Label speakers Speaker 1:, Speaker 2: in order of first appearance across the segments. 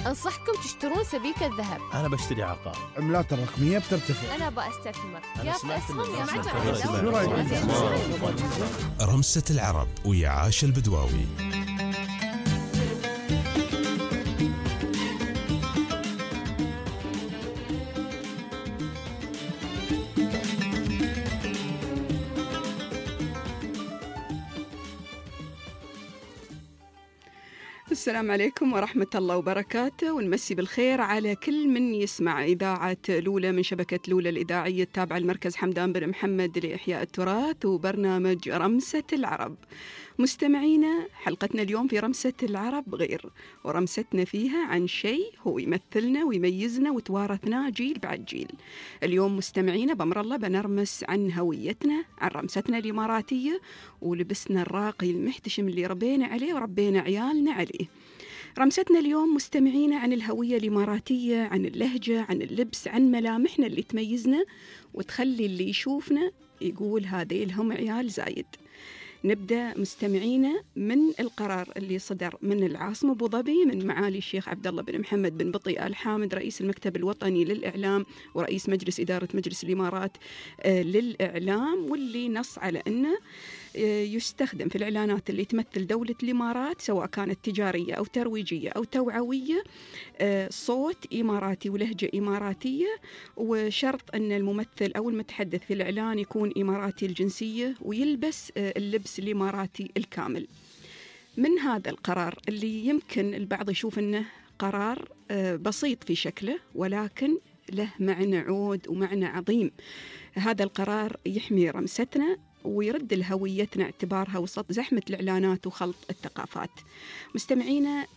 Speaker 1: أنصحكم تشترون سبيكة ذهب.
Speaker 2: أنا بشتري عقار.
Speaker 3: عملات الرقمية بترتفع.
Speaker 1: أنا بأستثمر
Speaker 2: أنا
Speaker 1: يا في
Speaker 2: سمعت
Speaker 1: أسهم
Speaker 2: إن
Speaker 1: يا
Speaker 3: الأسهم.
Speaker 4: رمسة العرب ويا عاش البدواوي.
Speaker 5: السلام عليكم ورحمة الله وبركاته، ونمسي بالخير على كل من يسمع إذاعة لولة من شبكة لولة الإذاعية التابعة لمركز حمدان بن محمد لإحياء التراث وبرنامج رمسة العرب. مستمعينا، حلقتنا اليوم في رمسة العرب غير، ورمستنا فيها عن شيء هو يمثلنا ويميزنا وتوارثناه جيل بعد جيل. اليوم مستمعينا بأمر الله بنرمس عن هويتنا، عن رمستنا الإماراتية ولبسنا الراقي المحتشم اللي ربينا عليه وربينا عيالنا عليه. رمستنا اليوم مستمعينا عن الهوية الإماراتية، عن اللهجة، عن اللبس، عن ملامحنا اللي تميزنا وتخلي اللي يشوفنا يقول هذيل هم عيال زايد. نبدأ مستمعينا من القرار اللي صدر من العاصمة أبو ظبي من معالي الشيخ عبد الله بن محمد بن بطي آل حامد رئيس المكتب الوطني للإعلام ورئيس مجلس إدارة مجلس الإمارات للإعلام، واللي نص على أنه يستخدم في الإعلانات اللي تمثل دولة الإمارات سواء كانت تجارية أو ترويجية أو توعوية صوت إماراتي ولهجة إماراتية، وشرط أن الممثل أو المتحدث في الإعلان يكون إماراتي الجنسية ويلبس اللبس الإماراتي الكامل. من هذا القرار اللي يمكن البعض يشوف أنه قرار بسيط في شكله ولكن له معنى عود ومعنى عظيم. هذا القرار يحمي رمستنا ويرد لهويتنا اعتبارها وسط زحمة الإعلانات وخلط الثقافات. مستمعينا،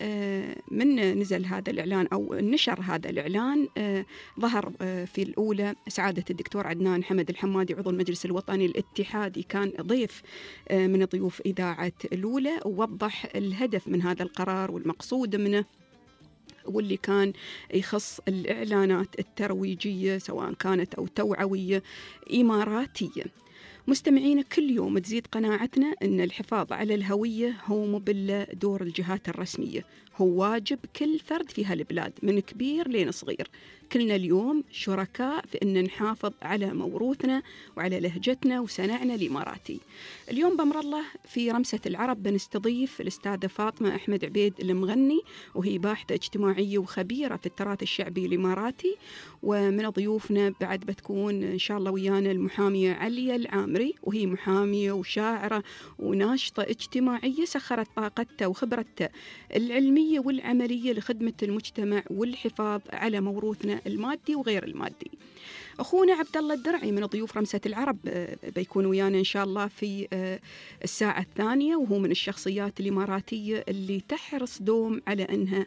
Speaker 5: من نزل هذا الإعلان أو نشر هذا الإعلان ظهر في الأولى سعادة الدكتور عدنان حمد الحمادي عضو المجلس الوطني الاتحادي، كان ضيف من ضيوف إذاعة الأولى، ووضح الهدف من هذا القرار والمقصود منه، واللي كان يخص الإعلانات الترويجية سواء كانت أو توعوية إماراتية. مستمعين، كل يوم تزيد قناعتنا أن الحفاظ على الهوية هو مو دور الجهات الرسمية، هو واجب كل فرد في هالبلاد من كبير لين صغير. كلنا اليوم شركاء في أن نحافظ على موروثنا وعلى لهجتنا وسنعنا الإماراتي. اليوم بأمر الله في رمسة العرب بنستضيف الأستاذة فاطمة أحمد عبيد المغني، وهي باحثة اجتماعية وخبيرة في التراث الشعبي الإماراتي. ومن ضيوفنا بعد بتكون إن شاء الله ويانا المحامية عليا العامري، وهي محامية وشاعرة وناشطة اجتماعية سخرت طاقتها وخبرتها العلمية والعملية لخدمة المجتمع والحفاظ على موروثنا المادي وغير المادي. أخونا عبد الله الدرعي من ضيوف رمسة العرب بيكون ويانا إن شاء الله في الساعة الثانية، وهو من الشخصيات الإماراتية اللي تحرص دوم على أنها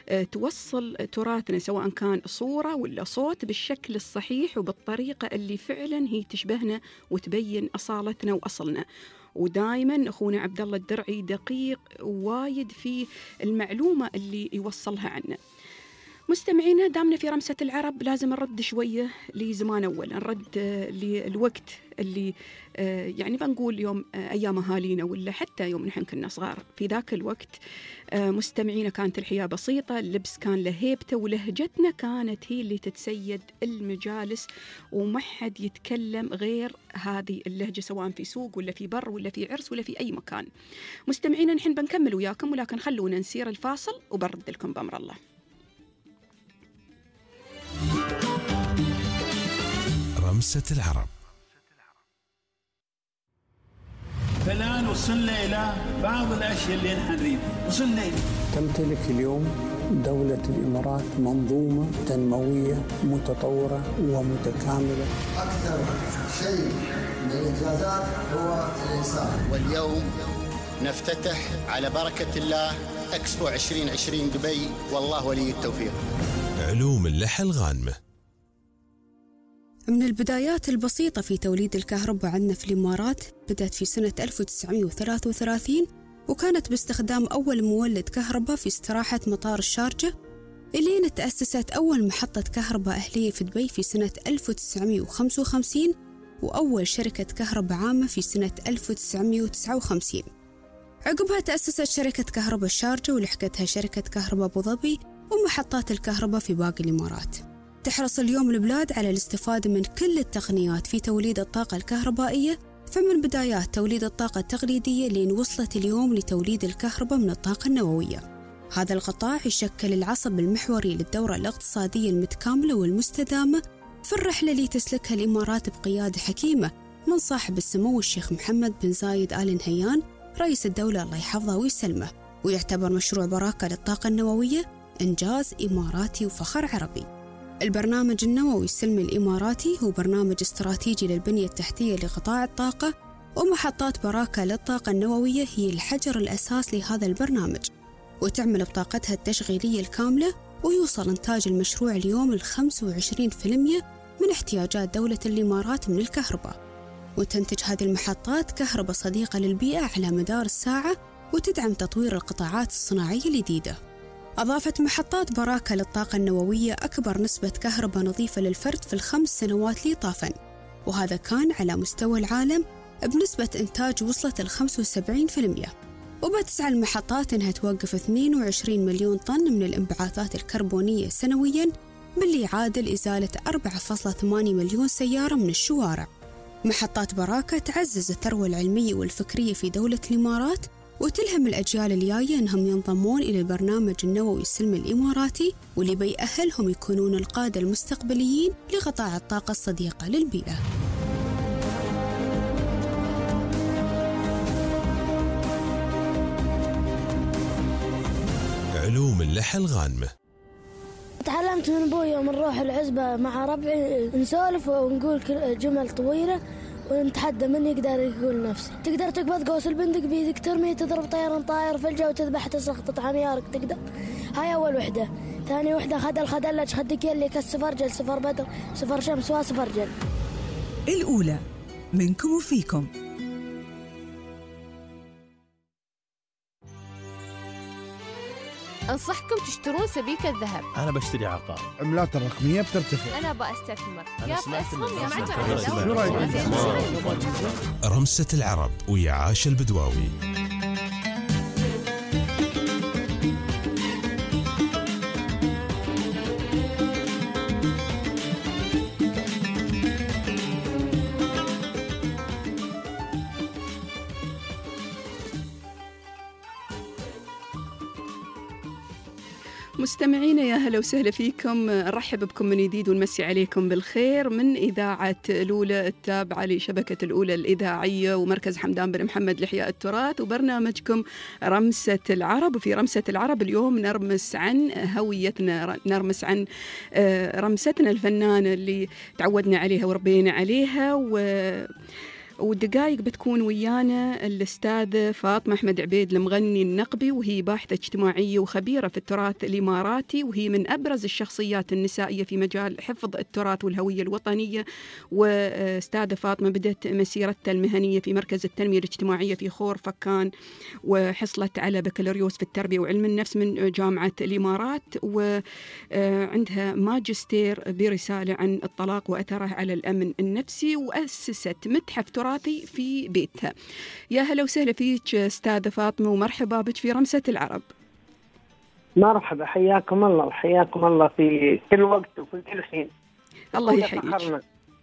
Speaker 5: توصل تراثنا سواء كان صورة ولا صوت بالشكل الصحيح وبالطريقة اللي فعلا هي تشبهنا وتبين أصالتنا وأصلنا. ودائما أخونا عبد الله الدرعي دقيق وايد في المعلومة اللي يوصلها عنا. مستمعينا، دامنا في رمسة العرب لازم نرد شوية لزمان أول، نرد للوقت اللي يعني بنقول يوم أيام أهالينا ولا حتى يوم نحن كنا صغار. في ذاك الوقت مستمعينا كانت الحياة بسيطة، اللبس كان له هيبته، ولهجتنا كانت هي اللي تتسيد المجالس وما حد يتكلم غير هذه اللهجة سواء في سوق ولا في بر ولا في عرس ولا في أي مكان. مستمعينا، نحن بنكمل وياكم ولكن خلونا نسير الفاصل وبرد لكم بأمر الله.
Speaker 4: رمسة العرب.
Speaker 6: فالآن وصلنا إلى بعض الأشياء اللي نحن نريد وصلنا إلى.
Speaker 7: تمتلك اليوم دولة الإمارات منظومة تنموية متطورة ومتكاملة.
Speaker 8: أكثر شيء من الإنجازات هو الإنسان.
Speaker 9: واليوم نفتتح على بركة الله إكسبو 2020 دبي، والله ولي التوفيق.
Speaker 4: علوم اللحى الغانمة.
Speaker 10: من البدايات البسيطة في توليد الكهرباء عندنا في الإمارات بدأت في سنة 1933، وكانت باستخدام أول مولد كهرباء في استراحة مطار الشارجة، إلين تأسست أول محطة كهرباء أهلية في دبي في سنة 1955، وأول شركة كهرباء عامة في سنة 1959. عقبها تأسست شركة كهرباء الشارجة ولحقتها شركة كهرباء أبو ظبي ومحطات الكهرباء في باقي الإمارات. تحرص اليوم البلاد على الاستفادة من كل التقنيات في توليد الطاقة الكهربائية، فمن بدايات توليد الطاقة التقليدية لين وصلت اليوم لتوليد الكهرباء من الطاقة النووية. هذا القطاع يشكل العصب المحوري للدورة الاقتصادية المتكاملة والمستدامة في الرحلة اللي تسلكها الإمارات بقيادة حكيمة من صاحب السمو الشيخ محمد بن زايد آل نهيان رئيس الدولة الله يحفظه ويسلمه. ويعتبر مشروع براكة للطاقة النووية إنجاز إماراتي وفخر عربي. البرنامج النووي السلمي الإماراتي هو برنامج استراتيجي للبنية التحتية لقطاع الطاقة، ومحطات براكة للطاقة النووية هي الحجر الأساس لهذا البرنامج، وتعمل بطاقتها التشغيلية الكاملة، ويوصل إنتاج المشروع اليوم ل 25% من احتياجات دولة الإمارات من الكهرباء. وتنتج هذه المحطات كهرباء صديقة للبيئة على مدار الساعة، وتدعم تطوير القطاعات الصناعية الجديدة. أضافت محطات براكة للطاقة النووية أكبر نسبة كهرباء نظيفة للفرد في ال5 سنوات اللي طافن، وهذا كان على مستوى العالم بنسبة إنتاج وصلت ل 75%. وبتسعى المحطات أنها توقف 22 مليون طن من الانبعاثات الكربونية سنوياً، باللي يعادل إزالة 4.8 مليون سيارة من الشوارع. محطات براكة تعزز الثروة العلمية والفكرية في دولة الإمارات، وتلهم الأجيال الجاية أنهم ينضمون إلى البرنامج النووي السلمي الإماراتي، واللي بيأهلهم يكونون القادة المستقبليين لقطاع الطاقة الصديقة للبيئة.
Speaker 4: علوم اللحى الغانمة.
Speaker 2: تعلمت من أبوي يوم نروح العزبة مع ربعي نسولف ونقول جمل طويلة ونتحدى من يقدر يقول نفسه. تقدر تقبض قوس البندق بيدك، ترمي تضرب طيران طاير في الجو، تذبح تسقط عميارك تقدر. هاي أول وحدة. ثاني وحدة خدلج خدك يلي كالسفرجل، سفر بدر سفر شمس وسفرجل.
Speaker 11: الأولى منكم وفيكم.
Speaker 1: أنصحكم تشترون سبيكة ذهب.
Speaker 12: أنا بشتري عقار.
Speaker 3: عملات الرقمية بترتفع.
Speaker 1: أنا بأستثمر.
Speaker 12: أنا سمعت
Speaker 4: رمسة العرب ويا عاش البدواوي.
Speaker 5: مستمعينا يا هلا وسهلا فيكم، نرحب بكم من جديد ونمسي عليكم بالخير من إذاعة الأولى التابعة لشبكة الأولى الإذاعية ومركز حمدان بن محمد لإحياء التراث، وبرنامجكم رمسة العرب. وفي رمسة العرب اليوم نرمس عن هويتنا، نرمس عن رمستنا الفنانة اللي تعودنا عليها وربينا عليها. والدقائق بتكون ويانا الأستاذة فاطمة أحمد عبيد المغني النقبي، وهي باحثة اجتماعية وخبيرة في التراث الإماراتي، وهي من أبرز الشخصيات النسائية في مجال حفظ التراث والهوية الوطنية. وأستاذة فاطمة بدأت مسيرتها المهنية في مركز التنمية الاجتماعية في خور فكان، وحصلت على بكالوريوس في التربية وعلم النفس من جامعة الإمارات، وعندها ماجستير برسالة عن الطلاق وأثره على الأمن النفسي، وأسست متحف تراثي في بيتها. يا هلا وسهلا فيك أستاذة فاطمة، ومرحبا بك في رمسة العرب.
Speaker 13: مرحبا، حياكم الله وحياكم الله في كل وقت وفي كل حين.
Speaker 5: الله يحييك.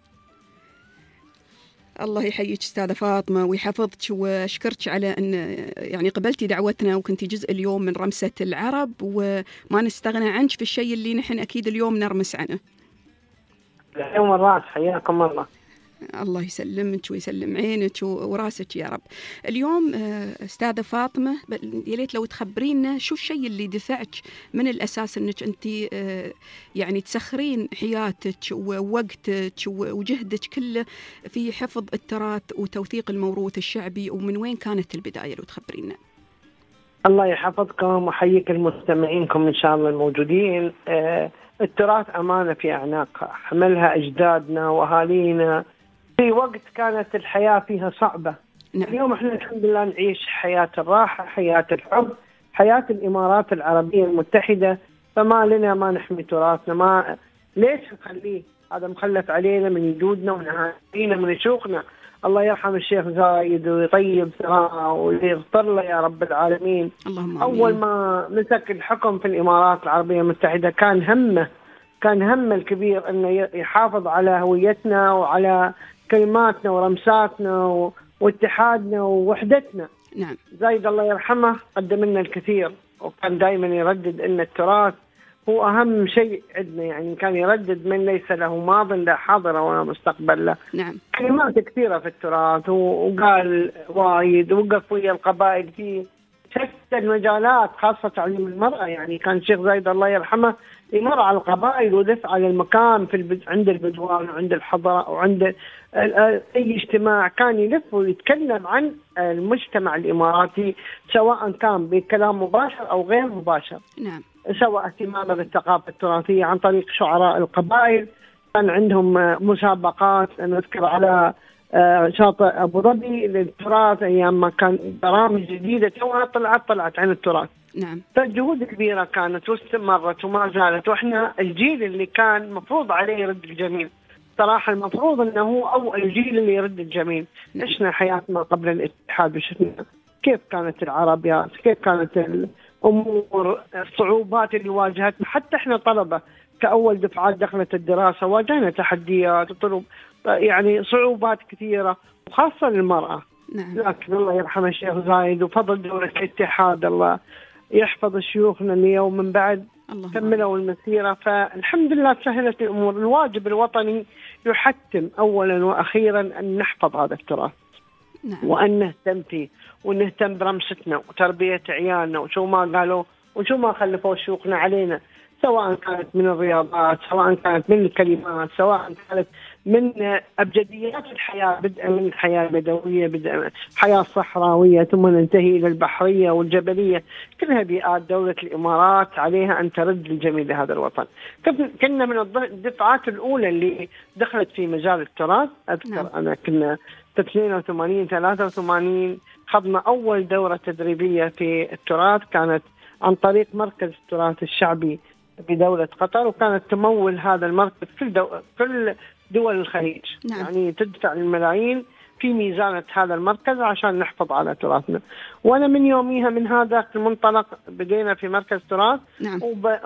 Speaker 5: الله يحييك أستاذة فاطمة ويحفظك، وأشكرك على أن يعني قبلتي دعوتنا وكنتي جزء اليوم من رمسة العرب، وما نستغنى عنك في الشيء اللي نحن أكيد اليوم نرمس عنه.
Speaker 13: يوم الراس، حياكم الله.
Speaker 5: الله يسلمك ويسلم عينك وراسك يا رب. اليوم أستاذة فاطمة، يا ليت لو تخبرينا شو الشيء اللي دفعك من الأساس أنك أنت يعني تسخرين حياتك ووقتك وجهدك كله في حفظ التراث وتوثيق الموروث الشعبي، ومن وين كانت البداية لو تخبرينا؟
Speaker 13: الله يحفظكم وحييك المستمعينكم إن شاء الله الموجودين. التراث أمانة في أعناقها، حملها أجدادنا وأهالينا في وقت كانت الحياة فيها صعبة. نعم. اليوم احنا الحمد لله نعيش حياة الراحة، حياة الحب، حياة الإمارات العربية المتحدة، فما لنا ما نحمي تراثنا، ما ليش نخليه؟ هذا مخلف علينا من جدودنا ومن أهالينا من شيوخنا الله يرحم الشيخ زايد ويطيب ثراه ويغفر له يا رب العالمين.
Speaker 5: اللهم
Speaker 13: أول ما مسك الحكم في الإمارات العربية المتحدة كان همه الكبير أنه يحافظ على هويتنا وعلى كلماتنا ورمساتنا واتحادنا ووحدتنا.
Speaker 5: نعم.
Speaker 13: زايد الله يرحمه قدم لنا الكثير، وكان دائما يردد أن التراث هو أهم شيء عندنا، يعني كان يردد من ليس له ماض لا حاضر ولا مستقبل له.
Speaker 5: نعم.
Speaker 13: كلمات كثيرة في التراث، وقال وايد، وقف ويا القبائل في شتى المجالات خاصة تعليم المرأة. يعني كان الشيخ زايد الله يرحمه يمر على القبائل ودفع على المكان عند البدوان وعند الحضرة وعند أي اجتماع، كان يلف ويتكلم عن المجتمع الإماراتي سواء كان بكلام مباشر أو غير مباشر.
Speaker 5: نعم.
Speaker 13: سواء اهتمامه بالثقافة التراثية عن طريق شعراء القبائل، كان عندهم مسابقات، نذكر على شاطئ أبو ظبي للتراث أيام ما كان برامج جديدة توها طلعت عن التراث.
Speaker 5: نعم.
Speaker 13: فالجهود كبيرة كانت واستمرت وما زالت، وإحنا الجيل اللي كان مفروض عليه يرد الجميل صراحة. المفروض أنه أو الجيل اللي يرد الجميل. عشنا حياتنا قبل الاتحاد وشفنا كيف كانت العربيات، كيف كانت الأمور، الصعوبات اللي واجهتنا. حتى إحنا طلبة كأول دفعات دخلت الدراسة واجهنا تحديات وطلب، يعني صعوبات كثيرة وخاصة للمرأة.
Speaker 5: نعم.
Speaker 13: لكن الله يرحم الشيخ زايد وفضل دولة الاتحاد، الله يحفظ شيوخنا اليوم من بعد كملوا المسيرة، فالحمد لله سهلت الأمور. الواجب الوطني يحتم أولا وأخيرا أن نحفظ هذا التراث.
Speaker 5: نعم.
Speaker 13: وأن نهتم فيه ونهتم برمستنا وتربية عيالنا وشو ما قالوا وشو ما خلفوا شيوخنا علينا، سواء كانت من الرياضات، سواء كانت من الكلمات، سواء كانت من أبجديات الحياة، بدءا من الحياة البدوية، بدءا من الحياة الصحراوية، ثم ننتهي إلى البحرية والجبلية. كلها بيئات دولة الإمارات عليها أن ترد الجميل لهذا الوطن. كنا من الدفعات الأولى اللي دخلت في مجال التراث. أذكر أنا كنا في 82-83 خضنا أول دورة تدريبية في التراث، كانت عن طريق مركز التراث الشعبي بدولة قطر، وكانت تمول هذا المركز كل دول الخليج.
Speaker 5: نعم.
Speaker 13: يعني تدفع الملايين في ميزانة هذا المركز عشان نحفظ على تراثنا. وأنا من يوميها من هذا المنطلق بدينا في مركز تراث.
Speaker 5: نعم.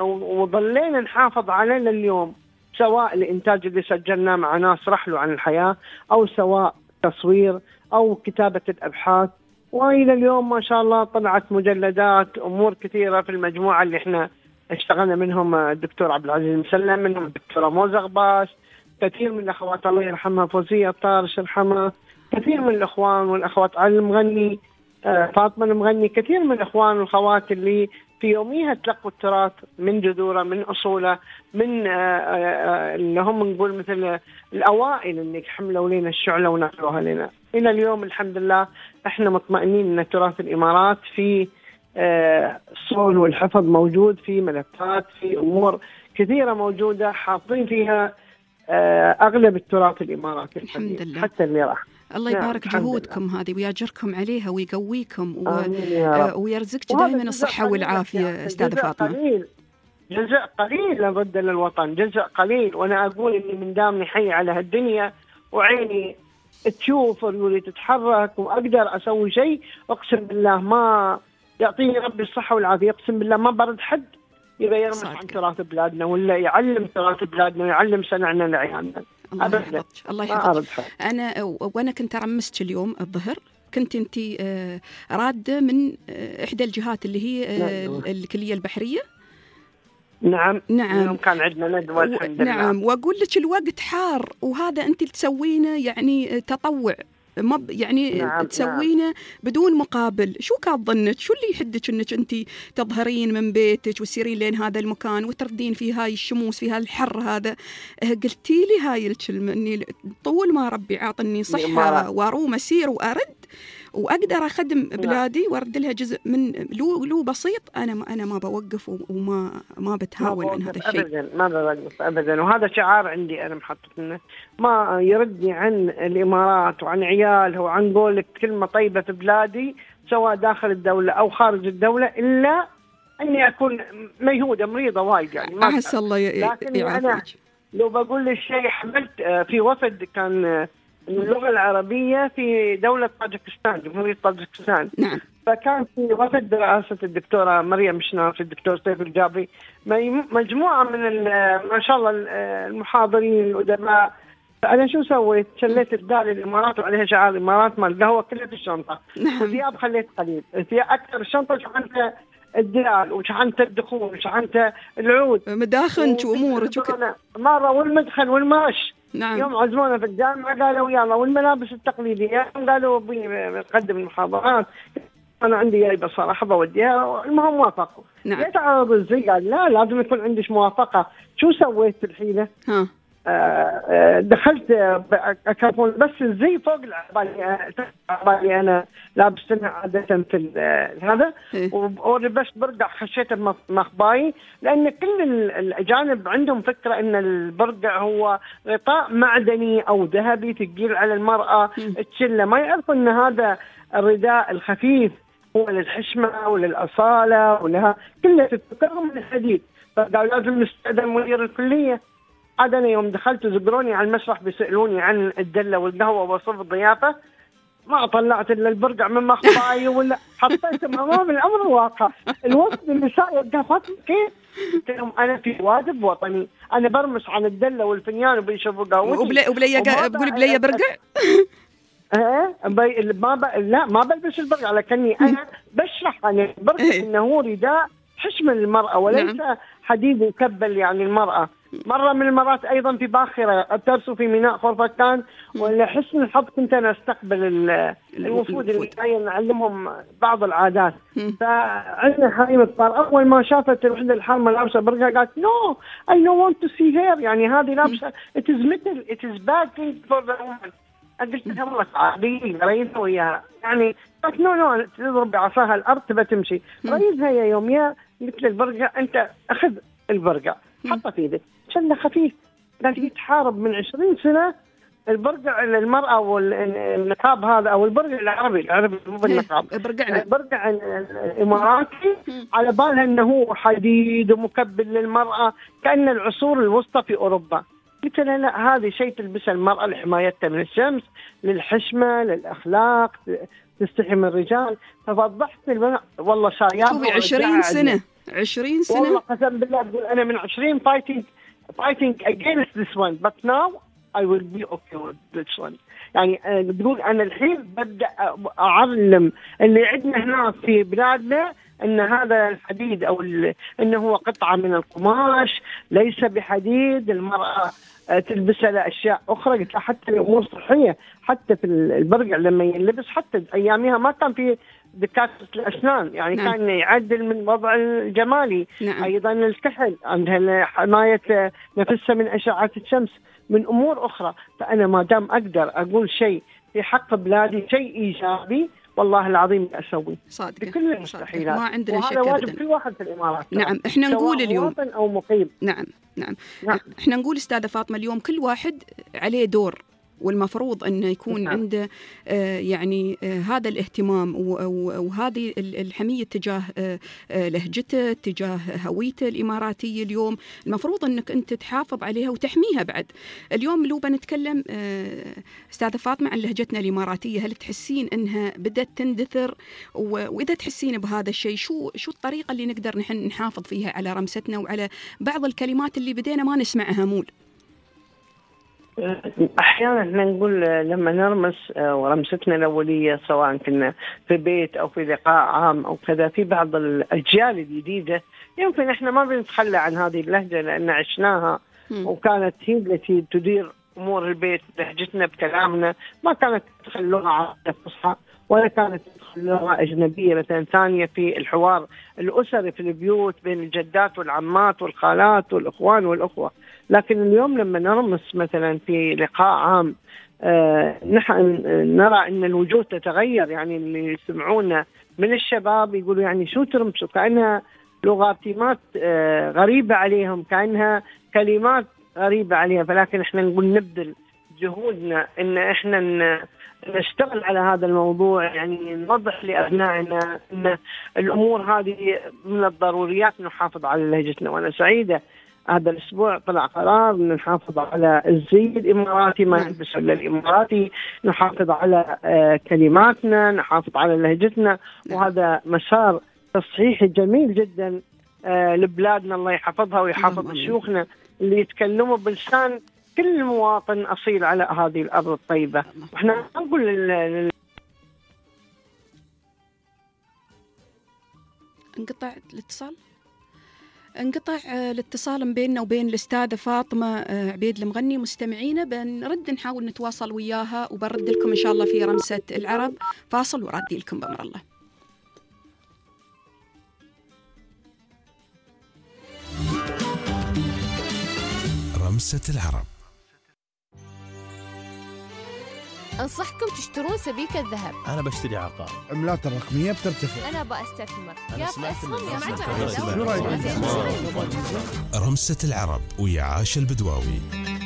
Speaker 13: وظلينا نحافظ عليه لليوم، سواء الإنتاج اللي سجلناه مع ناس رحلوا عن الحياة، أو سواء تصوير أو كتابة الأبحاث. وإلى اليوم ما شاء الله طلعت مجلدات، أمور كثيرة في المجموعة اللي احنا اشتغلنا منهم الدكتور عبد العزيز المسلم، منهم الدكتورة موزة غباش، كثير من الأخوات الله يرحمها فوزية طارش يرحمها، كثير من الأخوان والأخوات علي المغني، فاطمة المغني، كثير من الأخوان والأخوات اللي في يوميها تلقوا التراث من جذوره، من أصوله، من اللي هم نقول مثل الأوائل اللي حملوا لنا الشعلة ونقلوها لنا. إلى اليوم الحمد لله احنا مطمئنين أن تراث الإمارات في الصون والحفظ موجود، في ملفات، في أمور كثيرة موجودة حاطين فيها أغلب التراث الإماراتي
Speaker 5: الحمد لله.
Speaker 13: حتى اللي راح.
Speaker 5: الله يبارك جهودكم هذه ويأجركم عليها ويقويكم ويرزقك دائما الصحة والعافية. أستاذة فاطمة،
Speaker 13: جزء قليل نرد للوطن، جزء قليل. وأنا أقول إني من دامني حي على هالدنيا وعيني تشوف ورجولي تتحرك وأقدر أسوي شيء، أقسم بالله ما يعطيني ربي الصحة والعافية، أقسم بالله ما برد حد يبقى يرمح عن تراث بلادنا ولا يعلم تراث بلادنا ويعلم صنعنا لعيالنا.
Speaker 5: الله يحفظك. وأنا كنت رمست اليوم الظهر، كنت أنت رادة من إحدى الجهات اللي هي الكلية البحرية.
Speaker 13: نعم.
Speaker 5: نعم.
Speaker 13: كان عندنا ندوة الحمد لله.
Speaker 5: نعم. وأقول لك الوقت حار، وهذا أنت تسوينه يعني تطوع، ما يعني
Speaker 13: نعم.
Speaker 5: تسوينه نعم. بدون مقابل. شو كان ظنك؟ شو اللي يحدك انك انت تظهرين من بيتك وتسيرين لين هذا المكان وتردين في هاي الشموس في هالحر هذا؟ قلتي لي هاي الكلمه اني طول ما ربي عاطني صحه واروم اسير وارد واقدر اخدم بلادي وارد لها جزء من لو بسيط، انا ما بوقف وما بتهاون عن هذا الشيء
Speaker 13: ابدا، ما بوقف ابدا. وهذا شعار عندي انا محطته، ما يردني عن الامارات وعن عيالها وعن قولك كلمه طيبه في بلادي سواء داخل الدوله او خارج الدوله الا اني اكون ميهوده مريضه وايد. يعني ما
Speaker 5: عسى الله يعافيك.
Speaker 13: لو بقول لك شيء، حملت في وفد كان اللغة العربية في دولة طاجكستان، جمهورية طاجكستان.
Speaker 5: نعم.
Speaker 13: فكان في وفد دراسة الدكتورة مريم شناف، الدكتور سيف الجابري، مجموعة من ما شاء الله المحاضرين الأدباء. فأنا شو سويت؟ شليت الدار الإمارات وعليها شعار الإمارات مال القهوة كلها في الشنطة. والثياب خليت قليل، الثياب أكثر الشنطة شحنت الدلال وشحنت الدخول وشحنت العود
Speaker 5: مداخنك وأمورك
Speaker 13: مرة والمدخل والماش.
Speaker 5: نعم.
Speaker 13: يوم عزمونا في الجامعة قالوا يلا، والملابس التقليدية قالوا بنقدم المحاضرات. أنا عندي جايبة صراحة بوديها، المهم وافقوا.
Speaker 5: نعم.
Speaker 13: جيت عرض الزي قال لا لازم يكون عندك موافقة. شو سويت في الحيلة؟ دخلت أكافون بس الزي فوق العبالي أنا لابسنها عادة في هذا، ولبست برقع خشيته مخباي، لأن كل الأجانب عندهم فكرة أن البرقع هو غطاء معدني أو ذهبي ثقيل على المرأة تشله، ما يعرفوا أن هذا الرداء الخفيف هو للحشمة وللأصالة ولها كلها تفكرهم من الحديد. فقالوا لازم نستأذن مدير الكلية. عاد أنا يوم دخلت زقروني على المسرح بيسألوني عن الدلة والقهوة ووصف الضيافة، ما طلعت إلا البرقع من مخباي ولا حطيتهم أمام الأمر الواقع. الوصف النساء يقفت كيف؟ قلت لهم أنا في واجب وطني، أنا برمس عن الدلة والفنيان وبيشوفوا قهوتي.
Speaker 5: بقول بلية برقع؟
Speaker 13: لا ما بلبس البرقع، لكني أنا بشرح عن البرقع إنه هو رداء حشم المرأة وليس حديد يكبل يعني المرأة. مرة من المرات أيضا في باخرة ترسو في ميناء خرفكان، ولحسن الحظ كنت أنا أستقبل الوفود اللي جاية نعلمهم بعض العادات. فعندنا حريم الطار أول ما شافت الوحدة الحارمة لابسة برقع قالت no I don't want to see her، يعني هذه لابسة it is metal it is bad thing for the woman. قلت لها والله عادي ريزها وياها، يعني قالت نو تضرب بعصاها الأرض تبى تمشي. ريزها يا يوم يا مثل البرقع، أنت أخذ البرقع حطه في يدك شله خفيف. قالت يتحارب من 20 سنة البرقع للمرأة والنقاب هذا أو البرقع العربي مو بالنقاب، البرقع الإماراتي على بالها أنه هو حديد ومكبل للمرأة كأن العصور الوسطى في أوروبا. قلت لها لا هذه شيء تلبسها المرأة لحمايتها من الشمس، للحشمة، للأخلاق، تستحي من الرجال. ففضحت البنات والله شايعة
Speaker 5: 20 سنة 20 سنة
Speaker 13: والله قسم بالله. أقول أنا من 20 fighting against this one but now I will be okay with this one. يعني بقول أنا الحين بدأ أعلم اللي عندنا هنا في بلادنا أن هذا الحديد أو أنه هو قطعة من القماش ليس بحديد، المرأة تلبسها لأشياء أخرى. قلت حتى الأمور صحية، حتى في البرقع لما يلبس حتى أيامها ما كان في دكاترة الأسنان، يعني نعم. كان يعدل من وضع الجمالي. نعم. أيضا الكحل عندها حماية نفسها من أشعة الشمس من أمور أخرى. فأنا ما دام أقدر أقول شيء في حق بلادي شيء إيجابي والله العظيم أسوي
Speaker 5: صادقة
Speaker 13: بكل المستحيلات.
Speaker 5: ما عندنا شك
Speaker 13: وهذا واجب كل واحد في الإمارات.
Speaker 5: نعم احنا نقول اليوم
Speaker 13: أو مقيم.
Speaker 5: نعم احنا نقول أستاذة فاطمة اليوم كل واحد عليه دور، والمفروض أنه يكون عنده يعني هذا الاهتمام وهذه الحمية تجاه لهجته تجاه هويته الإماراتية. اليوم المفروض أنك أنت تحافظ عليها وتحميها. بعد اليوم لو بنتكلم أستاذة فاطمة عن لهجتنا الإماراتية، هل تحسين أنها بدأت تندثر؟ وإذا تحسين بهذا الشيء شو الطريقة اللي نقدر نحن نحافظ فيها على رمستنا وعلى بعض الكلمات اللي بدينا ما نسمعها مول؟
Speaker 13: أحيانا احنا نقول لما نرمس ورمستنا الأولية سواء كنا في بيت أو في لقاء عام أو كذا، في بعض الأجيال الجديدة يمكن احنا ما بنتخلى عن هذه اللهجة لأن عشناها وكانت هي التي تدير أمور البيت. لهجتنا بكلامنا ما كانت تدخل لغة عربية فصحى ولا كانت تدخل لغة أجنبية مثلا ثانية في الحوار الأسري في البيوت بين الجدات والعمات والخالات والإخوان والأخوة. لكن اليوم لما نرمس مثلا في لقاء عام نحن نرى أن الوجوه تتغير. يعني اللي يسمعونا من الشباب يقولوا يعني شو ترمسوا، كأنها لغاتيمات غريبة عليهم، كأنها كلمات غريبة عليها. فلكن احنا نقول نبذل جهودنا ان احنا نشتغل على هذا الموضوع، يعني نوضح لأبنائنا ان الأمور هذه من الضروريات نحافظ على لهجتنا. وأنا سعيدة هذا الأسبوع طلع قرار أن نحافظ على الزي الإماراتي، ما نلبس إلا الإماراتي، نحافظ على كلماتنا، نحافظ على لهجتنا، وهذا مسار تصحيحي جميل جدا لبلادنا، الله يحفظها ويحفظ شيوخنا اللي يتكلموا بلسان كل مواطن أصيل على هذه الأرض الطيبة. وإحنا نقول
Speaker 5: انقطع الاتصال بيننا وبين الأستاذة فاطمة عبيد المغني. مستمعينا بنرد نحاول نتواصل وياها وبرد لكم إن شاء الله في رمسة العرب. فاصل وردي لكم بأمر الله.
Speaker 4: رمسة العرب.
Speaker 1: أنصحكم تشترون سبيكة ذهب.
Speaker 12: أنا بشتري عقار.
Speaker 3: عملات الرقمية بترتفع.
Speaker 1: أنا بأستثمر.
Speaker 4: يا رمسة العرب ويا عاش البدواوي.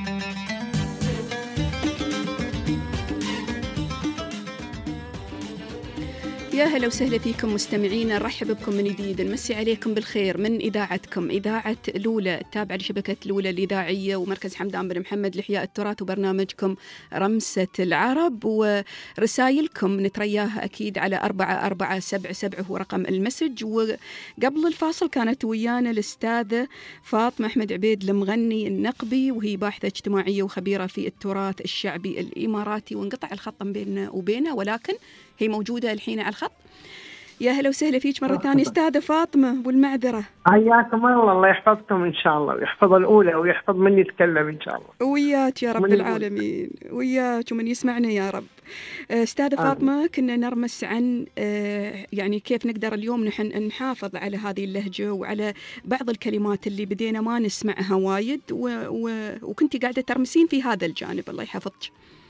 Speaker 5: يا هلا وسهلا فيكم مستمعينا، نرحب بكم من جديد، نمسي عليكم بالخير من إذاعتكم إذاعة لولا التابعة لشبكة لولا الإذاعية ومركز حمدان بن محمد لإحياء التراث، وبرنامجكم رمسة العرب. ورسائلكم نترياها أكيد على 4477 هو رقم المسج. وقبل الفاصل كانت ويانا الأستاذة فاطمة أحمد عبيد المغني النقبي، وهي باحثة اجتماعية وخبيرة في التراث الشعبي الإماراتي، وانقطع الخط بيننا وبينها ولكن هي موجودة الحين على الخط. يا هلا وسهلا فيك مرة ثانية أستاذة فاطمة، والمعذرة.
Speaker 13: حياكم الله يحفظكم إن شاء الله، ويحفظ الأولى ويحفظ من يتكلم إن شاء الله.
Speaker 5: وياك يا رب العالمين، وياك ومن يسمعنا يا رب. أستاذة فاطمة، كنا نرمس عن يعني كيف نقدر اليوم نحن نحافظ على هذه اللهجة وعلى بعض الكلمات اللي بدينا ما نسمعها وايد، وكنتي قاعدة ترمسين في هذا الجانب، الله يحفظك.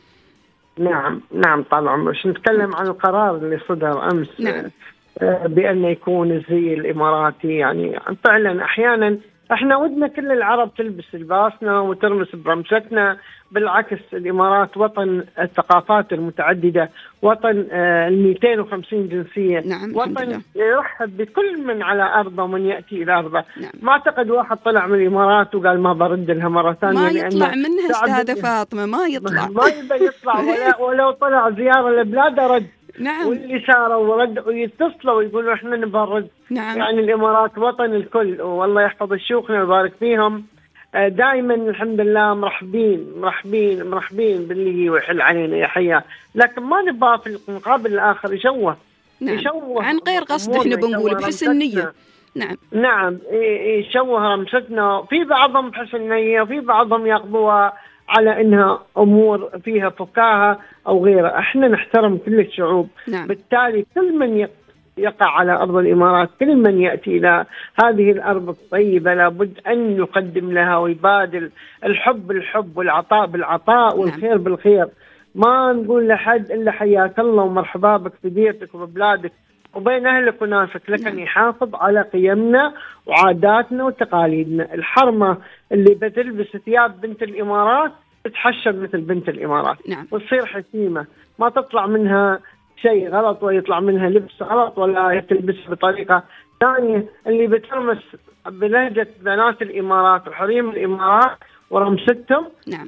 Speaker 13: نعم طال عمرك. نتكلم عن القرار اللي صدر أمس. نعم. بأن يكون الزي الإماراتي، يعني فعلا أحيانا احنا ودنا كل العرب تلبس لباسنا وترمس برمستنا. بالعكس، الإمارات وطن الثقافات المتعددة، وطن 250 جنسية.
Speaker 5: نعم.
Speaker 13: وطن يرحب بكل من على أرضه ومن يأتي إلى أرضه. نعم. ما أعتقد واحد طلع من الإمارات وقال ما برد لها مرة ثانية،
Speaker 5: ما يطلع منها أستاذة فاطمة، ما يطلع
Speaker 13: ولو طلع زيارة لبلاده رد.
Speaker 5: نعم.
Speaker 13: واللي ساروا وردوا ويتصلوا ويقولوا احنا نبرد.
Speaker 5: نعم.
Speaker 13: يعني الإمارات وطن الكل، والله يحفظ الشيوخنا ويبارك فيهم. دائما الحمد لله مرحبين باللي يحل علينا يا حياه، لكن ما نبغى في المقابل الآخر يشوه.
Speaker 5: نعم. يشوه عن غير قصد، احنا بنقول بحسن النية.
Speaker 13: نعم يشوه رمستنا. في بعضهم بحسن النية وفي بعضهم يقضوها على انها امور فيها فكاهه او غيره. احنا نحترم كل الشعوب.
Speaker 5: نعم.
Speaker 13: بالتالي كل من يقع على ارض الامارات، كل من ياتي الى هذه الارض الطيبه لابد ان يقدم لها ويبادل الحب والعطاء بالعطاء والخير بالخير. ما نقول لحد الا حياك الله ومرحبا بك في بيتك وببلادك وبين اهلك وناسك، لكن يحافظ على قيمنا وعاداتنا وتقاليدنا. الحرمه اللي بتلبس ثياب بنت الامارات تتحشم مثل بنت الامارات.
Speaker 5: نعم.
Speaker 13: وتصير حشيمه، ما تطلع منها شيء غلط ويطلع منها لبس غلط ولا تلبس بطريقه ثانيه. اللي بترمس بلهجه بنات الامارات وحريم الامارات ورمستهم،
Speaker 5: نعم،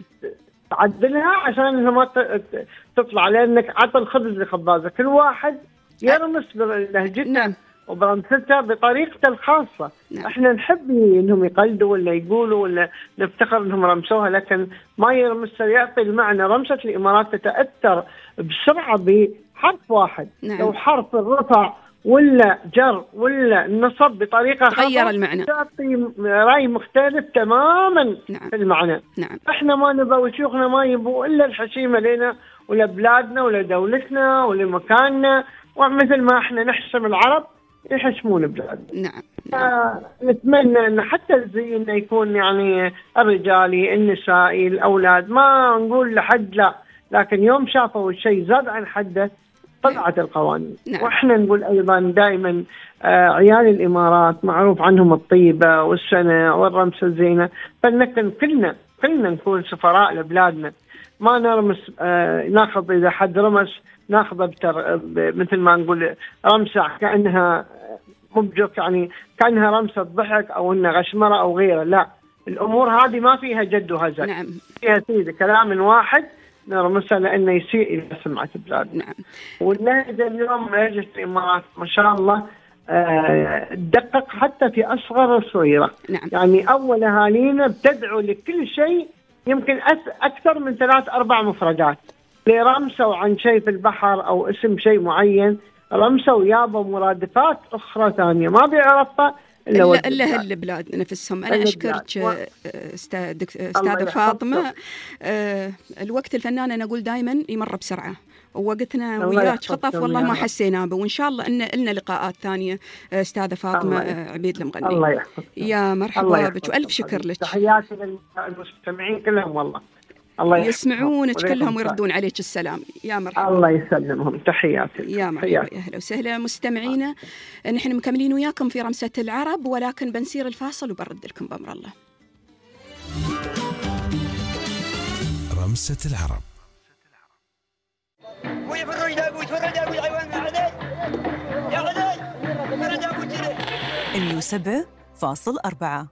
Speaker 13: تعدلها عشان انها ما تطلع، لانك عطى الخبز لخبازه. كل واحد يرمس بلهجته.
Speaker 5: نعم.
Speaker 13: وبرمسته بطريقته الخاصة.
Speaker 5: نعم.
Speaker 13: احنا نحب انهم يقلدوا ولا يقولوا ولا نفتخر انهم رمسوها، لكن ما يرمسها يعطي المعنى. رمسة الامارات تتأثر بسرعة بحرف واحد.
Speaker 5: نعم.
Speaker 13: لو حرف الرفع ولا جر ولا النصب بطريقة
Speaker 5: غير المعنى،
Speaker 13: تعطي رأي مختلف تماما.
Speaker 5: نعم.
Speaker 13: في المعنى.
Speaker 5: نعم.
Speaker 13: احنا ما نبغى وشيوخنا ما يبغوا الا الحشيمة لنا ولا بلادنا ولا دولتنا ولا مكاننا، ومثل ما احنا نحشم العرب يحشمون بلادنا.
Speaker 5: نعم.
Speaker 13: نتمنى ان حتى الزي انه يكون يعني الرجالي النسائي الاولاد، ما نقول لحد لا، لكن يوم شافوا الشيء زاد عن حده طلعت القوانين.
Speaker 5: نعم.
Speaker 13: واحنا نقول ايضا دائما عيال الامارات معروف عنهم الطيبه والسنه والرمسه الزينه، فلنكن كلنا نكون سفراء لبلادنا. ما نرمس ناخذ اذا حد رمس ناخذه مثل ما نقول رمسة كأنها مبجك، يعني كأنها رمسة ضحك أو إنها غشمرة أو غيره. لا، الأمور هذه ما فيها جد وهزل.
Speaker 5: نعم.
Speaker 13: فيها سيدة كلام واحد نرمسها لأنه يسيء إلى سمعة بلادنا.
Speaker 5: نعم.
Speaker 13: واللهجة اليوم لهجة الإمارات ما شاء الله تدقق حتى في أصغر الصغيرة.
Speaker 5: نعم.
Speaker 13: يعني أول أهالينا بتدعو لكل شيء يمكن أكثر من 3-4 مفردات. لرمسوا عن شيء في البحر أو اسم شيء معين، رمسوا يابا مرادفات أخرى ثانية ما بيعرفها
Speaker 5: إلا البلاد نفسهم. أنا أشكرك أستاذة فاطمة. الوقت الفنان أنا أقول دائما يمر بسرعة، ووقتنا وياك خطف والله ما حسينا به، وإن شاء الله إن لنا لقاءات ثانية. أستاذة فاطمة عبيد المغني،
Speaker 13: الله يحفظك.
Speaker 5: يا مرحبا بك وألف شكر لك.
Speaker 13: تحياتي للمستمعين كلهم والله. الله
Speaker 5: يسمعونك كلهم ويردون عليك السلام. يا مرحبا.
Speaker 13: الله يسلمهم. تحياتي.
Speaker 5: يا مرحبا. يا أهلا وسهلا مستمعينا. نحن مكملين وياكم في رمسة العرب، ولكن بنسير الفاصل وبرد لكم بأمر الله.
Speaker 4: رمسة العرب.
Speaker 11: اللي 7.4.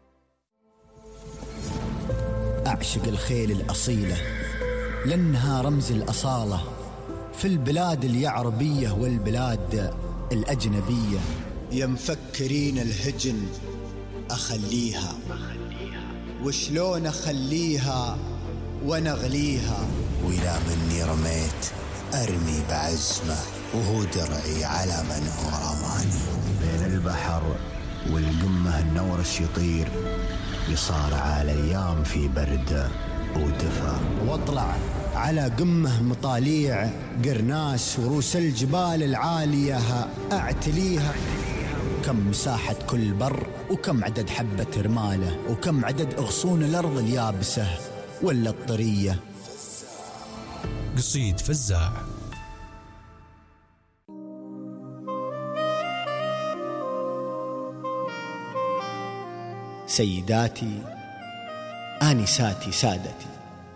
Speaker 12: أعشق الخيل الأصيلة لأنها رمز الأصالة في البلاد اليعربية والبلاد الأجنبية.
Speaker 14: يا مفكرين الهجن أخليها، وشلون أخليها ونغليها،
Speaker 9: وإذا مني رميت أرمي بعزمه، وهو درعي على من هو رماني.
Speaker 15: بين البحر والقمة النورش يطير، يصارع الأيام في برد ودفا.
Speaker 12: واطلع على قمة مطاليع قرناس وروس الجبال العالية أعتليها. كم مساحة كل بر، وكم عدد حبة رمالة، وكم عدد أغصون الأرض اليابسة ولا الطرية.
Speaker 4: قصيد فزاع.
Speaker 12: سيداتي آنساتي سادتي،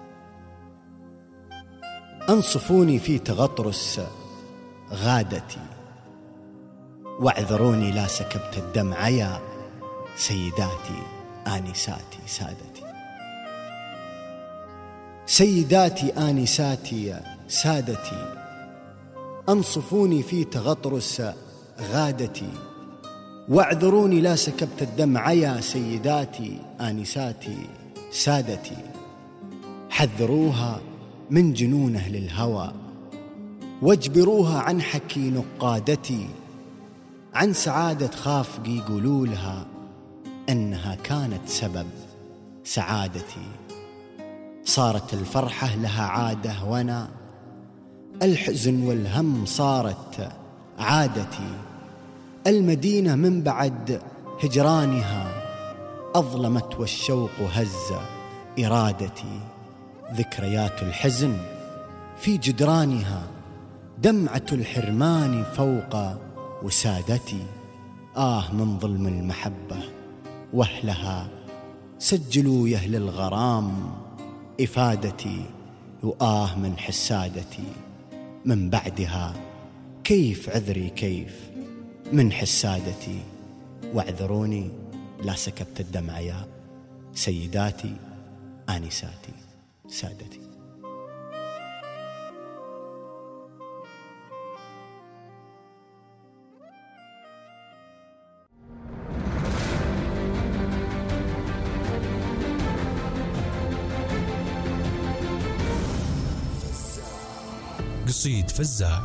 Speaker 12: أنصفوني في تغطرس غادتي، واعذروني لا سكبت الدمع يا سيداتي آنساتي سادتي. سيداتي آنساتي سادتي، أنصفوني في تغطرس غادتي، واعذروني لا سكبت الدمع يا سيداتي آنساتي سادتي. حذروها من جنونه للهوى، واجبروها عن حكي نقادتي، عن سعادة خافقي يقولوا لها أنها كانت سبب سعادتي. صارت الفرحة لها عادة، وأنا الحزن والهم صارت عادتي. المدينة من بعد هجرانها أظلمت، والشوق هز إرادتي. ذكريات الحزن في جدرانها، دمعة الحرمان فوق وسادتي. من ظلم المحبة وأهلها، سجلوا يا أهل الغرام إفادتي. من حسادتي من بعدها، كيف عذري كيف من حسادتي. واعذروني لا سكبت الدمع يا سيداتي آنساتي سادتي.
Speaker 4: قصيد فزاع.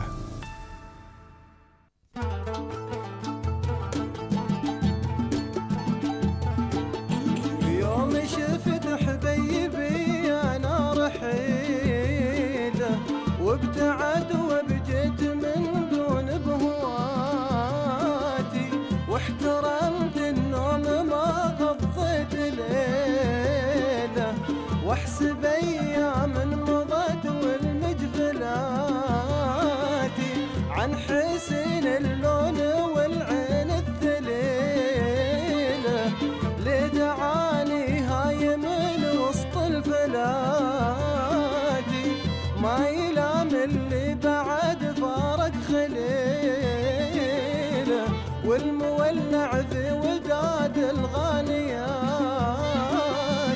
Speaker 16: يوم شفت حبيبي أنا رحيله، وابتعد وبجيت من دون بهواتي، واحترمت النوم ما قضيت ليله، واحسب أيام مضت والمجفلاتي، عن حسين اللون والعين الثليله، لدعاني هاي من وسط الفلاتي، ما يلام اللي بعد فارق خليله، والمولع في وداد الغانيات،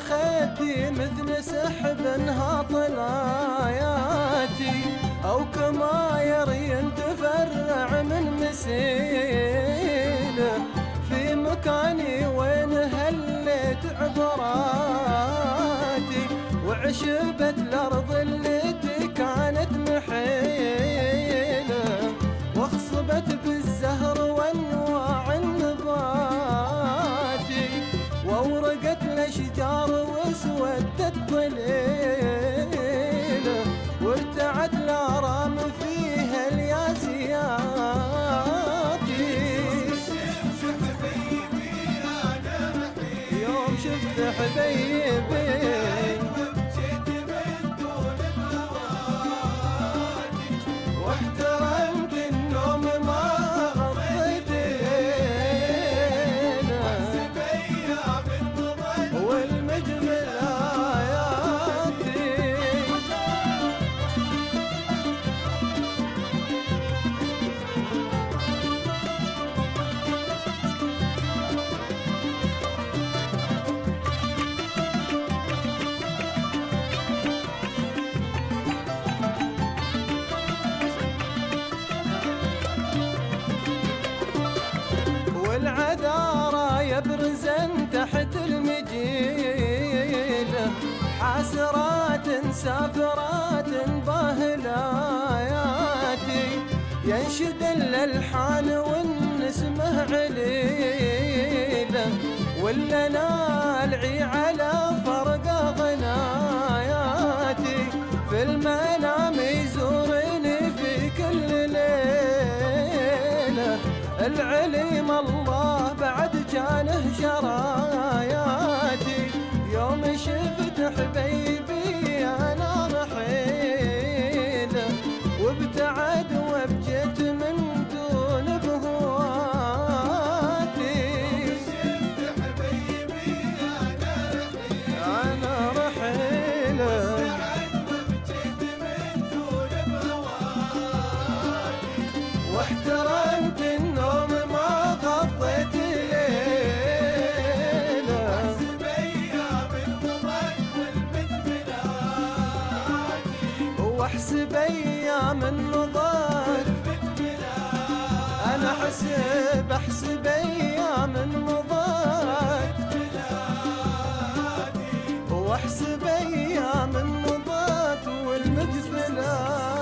Speaker 16: خدي مثل سحب هاط الآياتي أو كماير ينتفرع من مسيله في مكاني وين هلت عبراتي وعشبت الأرض التي كانت محيله واخصبت بالزهر وانواع النباتي وورقت الأشجار واسودت ظليله وارتعت الآرام فيها الياسياتي يوم شفت حبيبي واحترمت النوم ما غطيت ليله والمجمل آياتي والعذارى يبرزن تحت المجيلة حاسرات سافرات باهلاياتي ينشد الألحان والنسمة عليلة ولا نالعي على فرق غناياتي في المنام يزورني في كل ليلة العليم الله بعد جانه شراياتي يوم شفت حبيبي أنا رحيله وابتعد وابجت من دون بهواتي شفت حبيبي أنا رحيله واحترمت النوم ما غطيت ليله واحسب ايام النضال انا احسب ايام النضال واحسب ايام النضال والمقفلات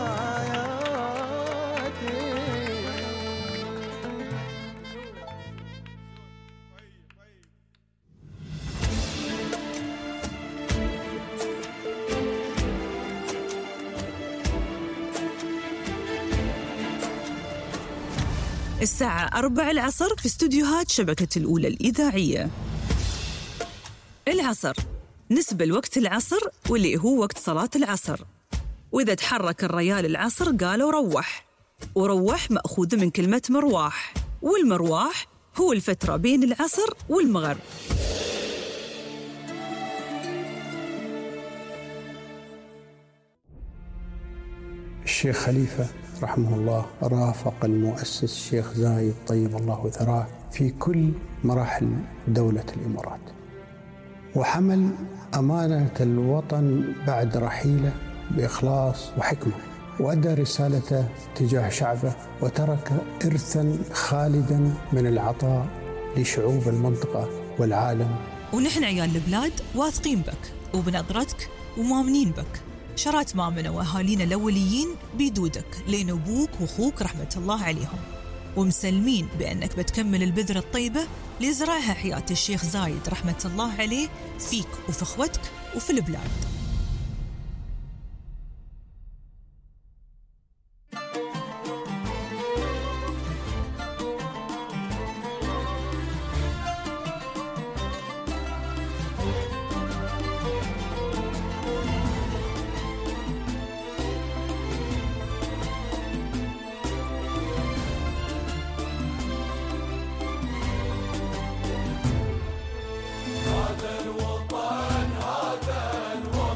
Speaker 11: الساعة 4 العصر في استوديوهات شبكة الأولى الإذاعية. العصر نسبة لوقت العصر واللي هو وقت صلاة العصر، وإذا تحرك الريال العصر قالوا روح، وروح مأخوذ من كلمة مرواح، والمرواح هو الفترة بين العصر والمغرب.
Speaker 7: الشيخ خليفة رحمه الله رافق المؤسس الشيخ زايد طيب الله ثراه في كل مراحل دولة الإمارات، وحمل أمانة الوطن بعد رحيله بإخلاص وحكمة، وأدى رسالته تجاه شعبه، وترك إرثاً خالداً من العطاء لشعوب المنطقة والعالم.
Speaker 17: ونحن عيال البلاد واثقين بك وبنظرتك ومؤمنين بك. شرات مامنا وأهالينا الأوليين بيدودك لين أبوك وأخوك رحمة الله عليهم، ومسلمين بأنك بتكمل البذرة الطيبة ليزرعها حياة الشيخ زايد رحمة الله عليه فيك وفي أخوتك وفي البلاد.
Speaker 16: هذا الوطن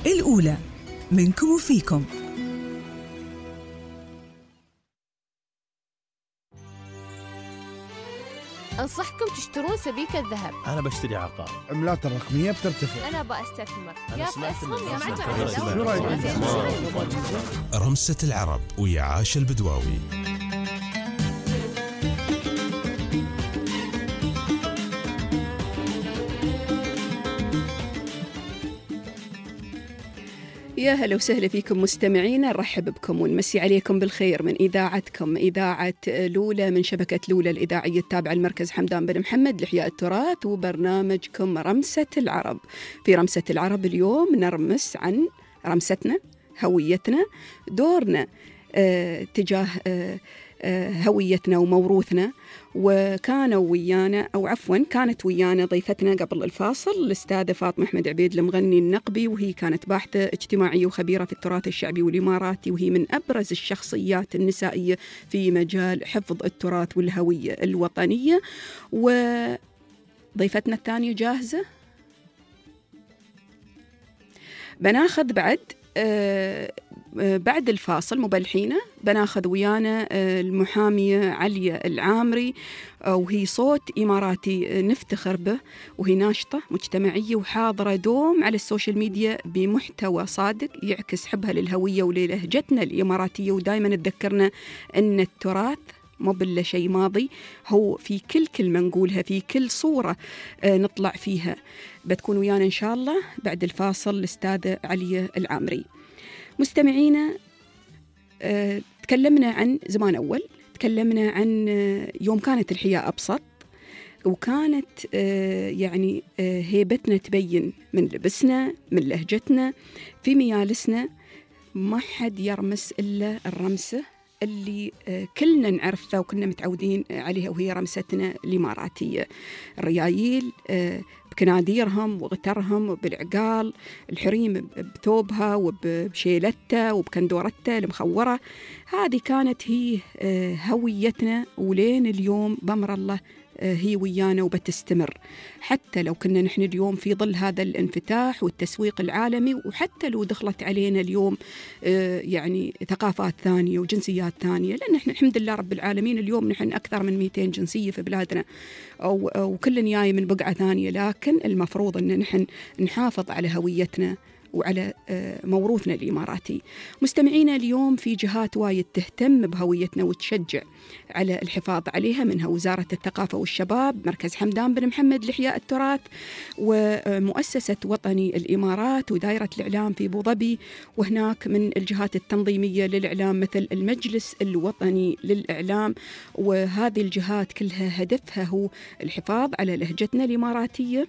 Speaker 11: الأولى منكم وفيكم.
Speaker 1: أنصحكم تشترون سبيكة ذهب.
Speaker 3: أنا بشتري عقار. عملات الرقمية بترتفع.
Speaker 1: أنا بأستثمر. يا في أسهم يا
Speaker 4: رمسة العرب ويا عاشا البدواوي.
Speaker 5: يا هلا وسهلا فيكم مستمعينا، نرحب بكم ونمسي عليكم بالخير من إذاعتكم إذاعة لولا من شبكة لولا الإذاعية التابعة المركز حمدان بن محمد لإحياء التراث، وبرنامجكم رمسة العرب. في رمسة العرب اليوم نرمس عن رمستنا، هويتنا، دورنا تجاه هويتنا وموروثنا. وكانوا ويانا أو عفوا كانت ويانا ضيفتنا قبل الفاصل الأستاذة فاطمة أحمد عبيد المغني النقبي، وهي كانت باحثة اجتماعية وخبيرة في التراث الشعبي والإماراتي، وهي من أبرز الشخصيات النسائية في مجال حفظ التراث والهوية الوطنية. وضيفتنا الثانية جاهزة؟ بناخذ بعد الفاصل مبلحينا بناخذ ويانا المحامية علية العامري، وهي صوت إماراتي نفتخر به، وهي ناشطة مجتمعية وحاضرة دوم على السوشيال ميديا بمحتوى صادق يعكس حبها للهوية وللهجتنا الإماراتية، ودائما تذكرنا أن التراث مو بلا شيء ماضي، هو في كل كلمة نقولها، في كل صورة نطلع فيها. بتكون ويانا إن شاء الله بعد الفاصل الأستاذة علية العامري. مستمعينا، تكلمنا عن زمان أول، تكلمنا عن يوم كانت الحياة أبسط، وكانت يعني هيبتنا تبين من لبسنا، من لهجتنا، في ميالسنا. ما حد يرمس إلا الرمسة اللي كلنا نعرفها وكنا متعودين عليها، وهي رمستنا الإماراتية. الريايل بكناديرهم وغترهم وبالعقال، الحريم بثوبها وبشيلتها وبكندورتها المخورة. هذه كانت هي هويتنا، ولين اليوم بأمر الله هي ويانا وبتستمر، حتى لو كنا نحن اليوم في ظل هذا الانفتاح والتسويق العالمي، وحتى لو دخلت علينا اليوم يعني ثقافات ثانية وجنسيات ثانية، لأن نحن الحمد لله رب العالمين اليوم نحن أكثر من 200 جنسية في بلادنا، أو كل جاي من بقعة ثانية، لكن المفروض أن نحن نحافظ على هويتنا وعلى موروثنا الإماراتي. مستمعينا، اليوم في جهات وايد تهتم بهويتنا وتشجع على الحفاظ عليها، منها وزارة الثقافة والشباب، مركز حمدان بن محمد لإحياء التراث، ومؤسسة وطني الإمارات، ودائرة الإعلام في أبو ظبي. وهناك من الجهات التنظيمية للإعلام مثل المجلس الوطني للإعلام. وهذه الجهات كلها هدفها هو الحفاظ على لهجتنا الإماراتية،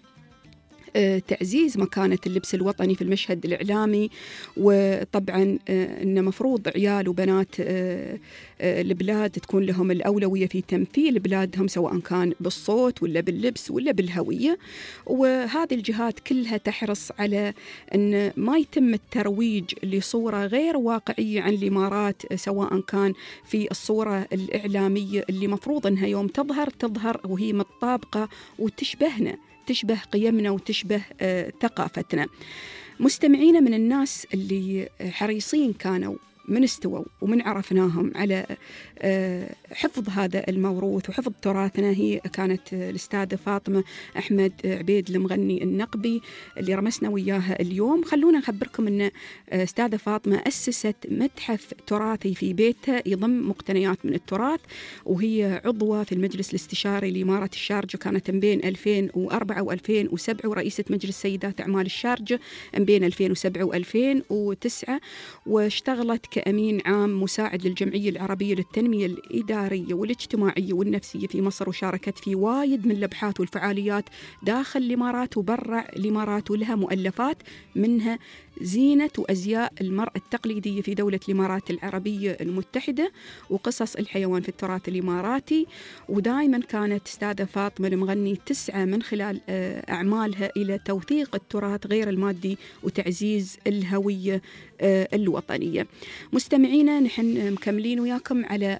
Speaker 5: تعزيز مكانة اللبس الوطني في المشهد الإعلامي. وطبعا إن مفروض عيال وبنات البلاد تكون لهم الأولوية في تمثيل بلادهم، سواء كان بالصوت ولا باللبس ولا بالهوية. وهذه الجهات كلها تحرص على أن ما يتم الترويج لصورة غير واقعية عن الإمارات، سواء كان في الصورة الإعلامية اللي مفروض أنها يوم تظهر وهي متطابقة وتشبهنا، تشبه قيمنا وتشبه ثقافتنا. مستمعين، من الناس اللي حريصين كانوا من استووا ومن عرفناهم على حفظ هذا الموروث وحفظ تراثنا هي كانت الأستاذة فاطمة أحمد عبيد المغني النقبي اللي رمسنا وياها اليوم. خلونا نخبركم أن أستاذة فاطمة أسست متحف تراثي في بيتها يضم مقتنيات من التراث، وهي عضوة في المجلس الاستشاري لإمارة الشارجة، كانت بين 2004 و2007، ورئيسة مجلس سيدات أعمال الشارجة بين 2007 و2009، واشتغلت كأمين عام مساعد للجمعية العربية للتنمية الإدارية والاجتماعية والنفسية في مصر، وشاركت في وايد من اللبحات والفعاليات داخل الإمارات وبرع الإمارات، ولها مؤلفات منها زينة وأزياء المرأة التقليدية في دولة الإمارات العربية المتحدة، وقصص الحيوان في التراث الإماراتي. ودائما كانت أستاذة فاطمة المغني تسعى من خلال أعمالها إلى توثيق التراث غير المادي وتعزيز الهوية الوطنية. مستمعينا، نحن مكملين وياكم على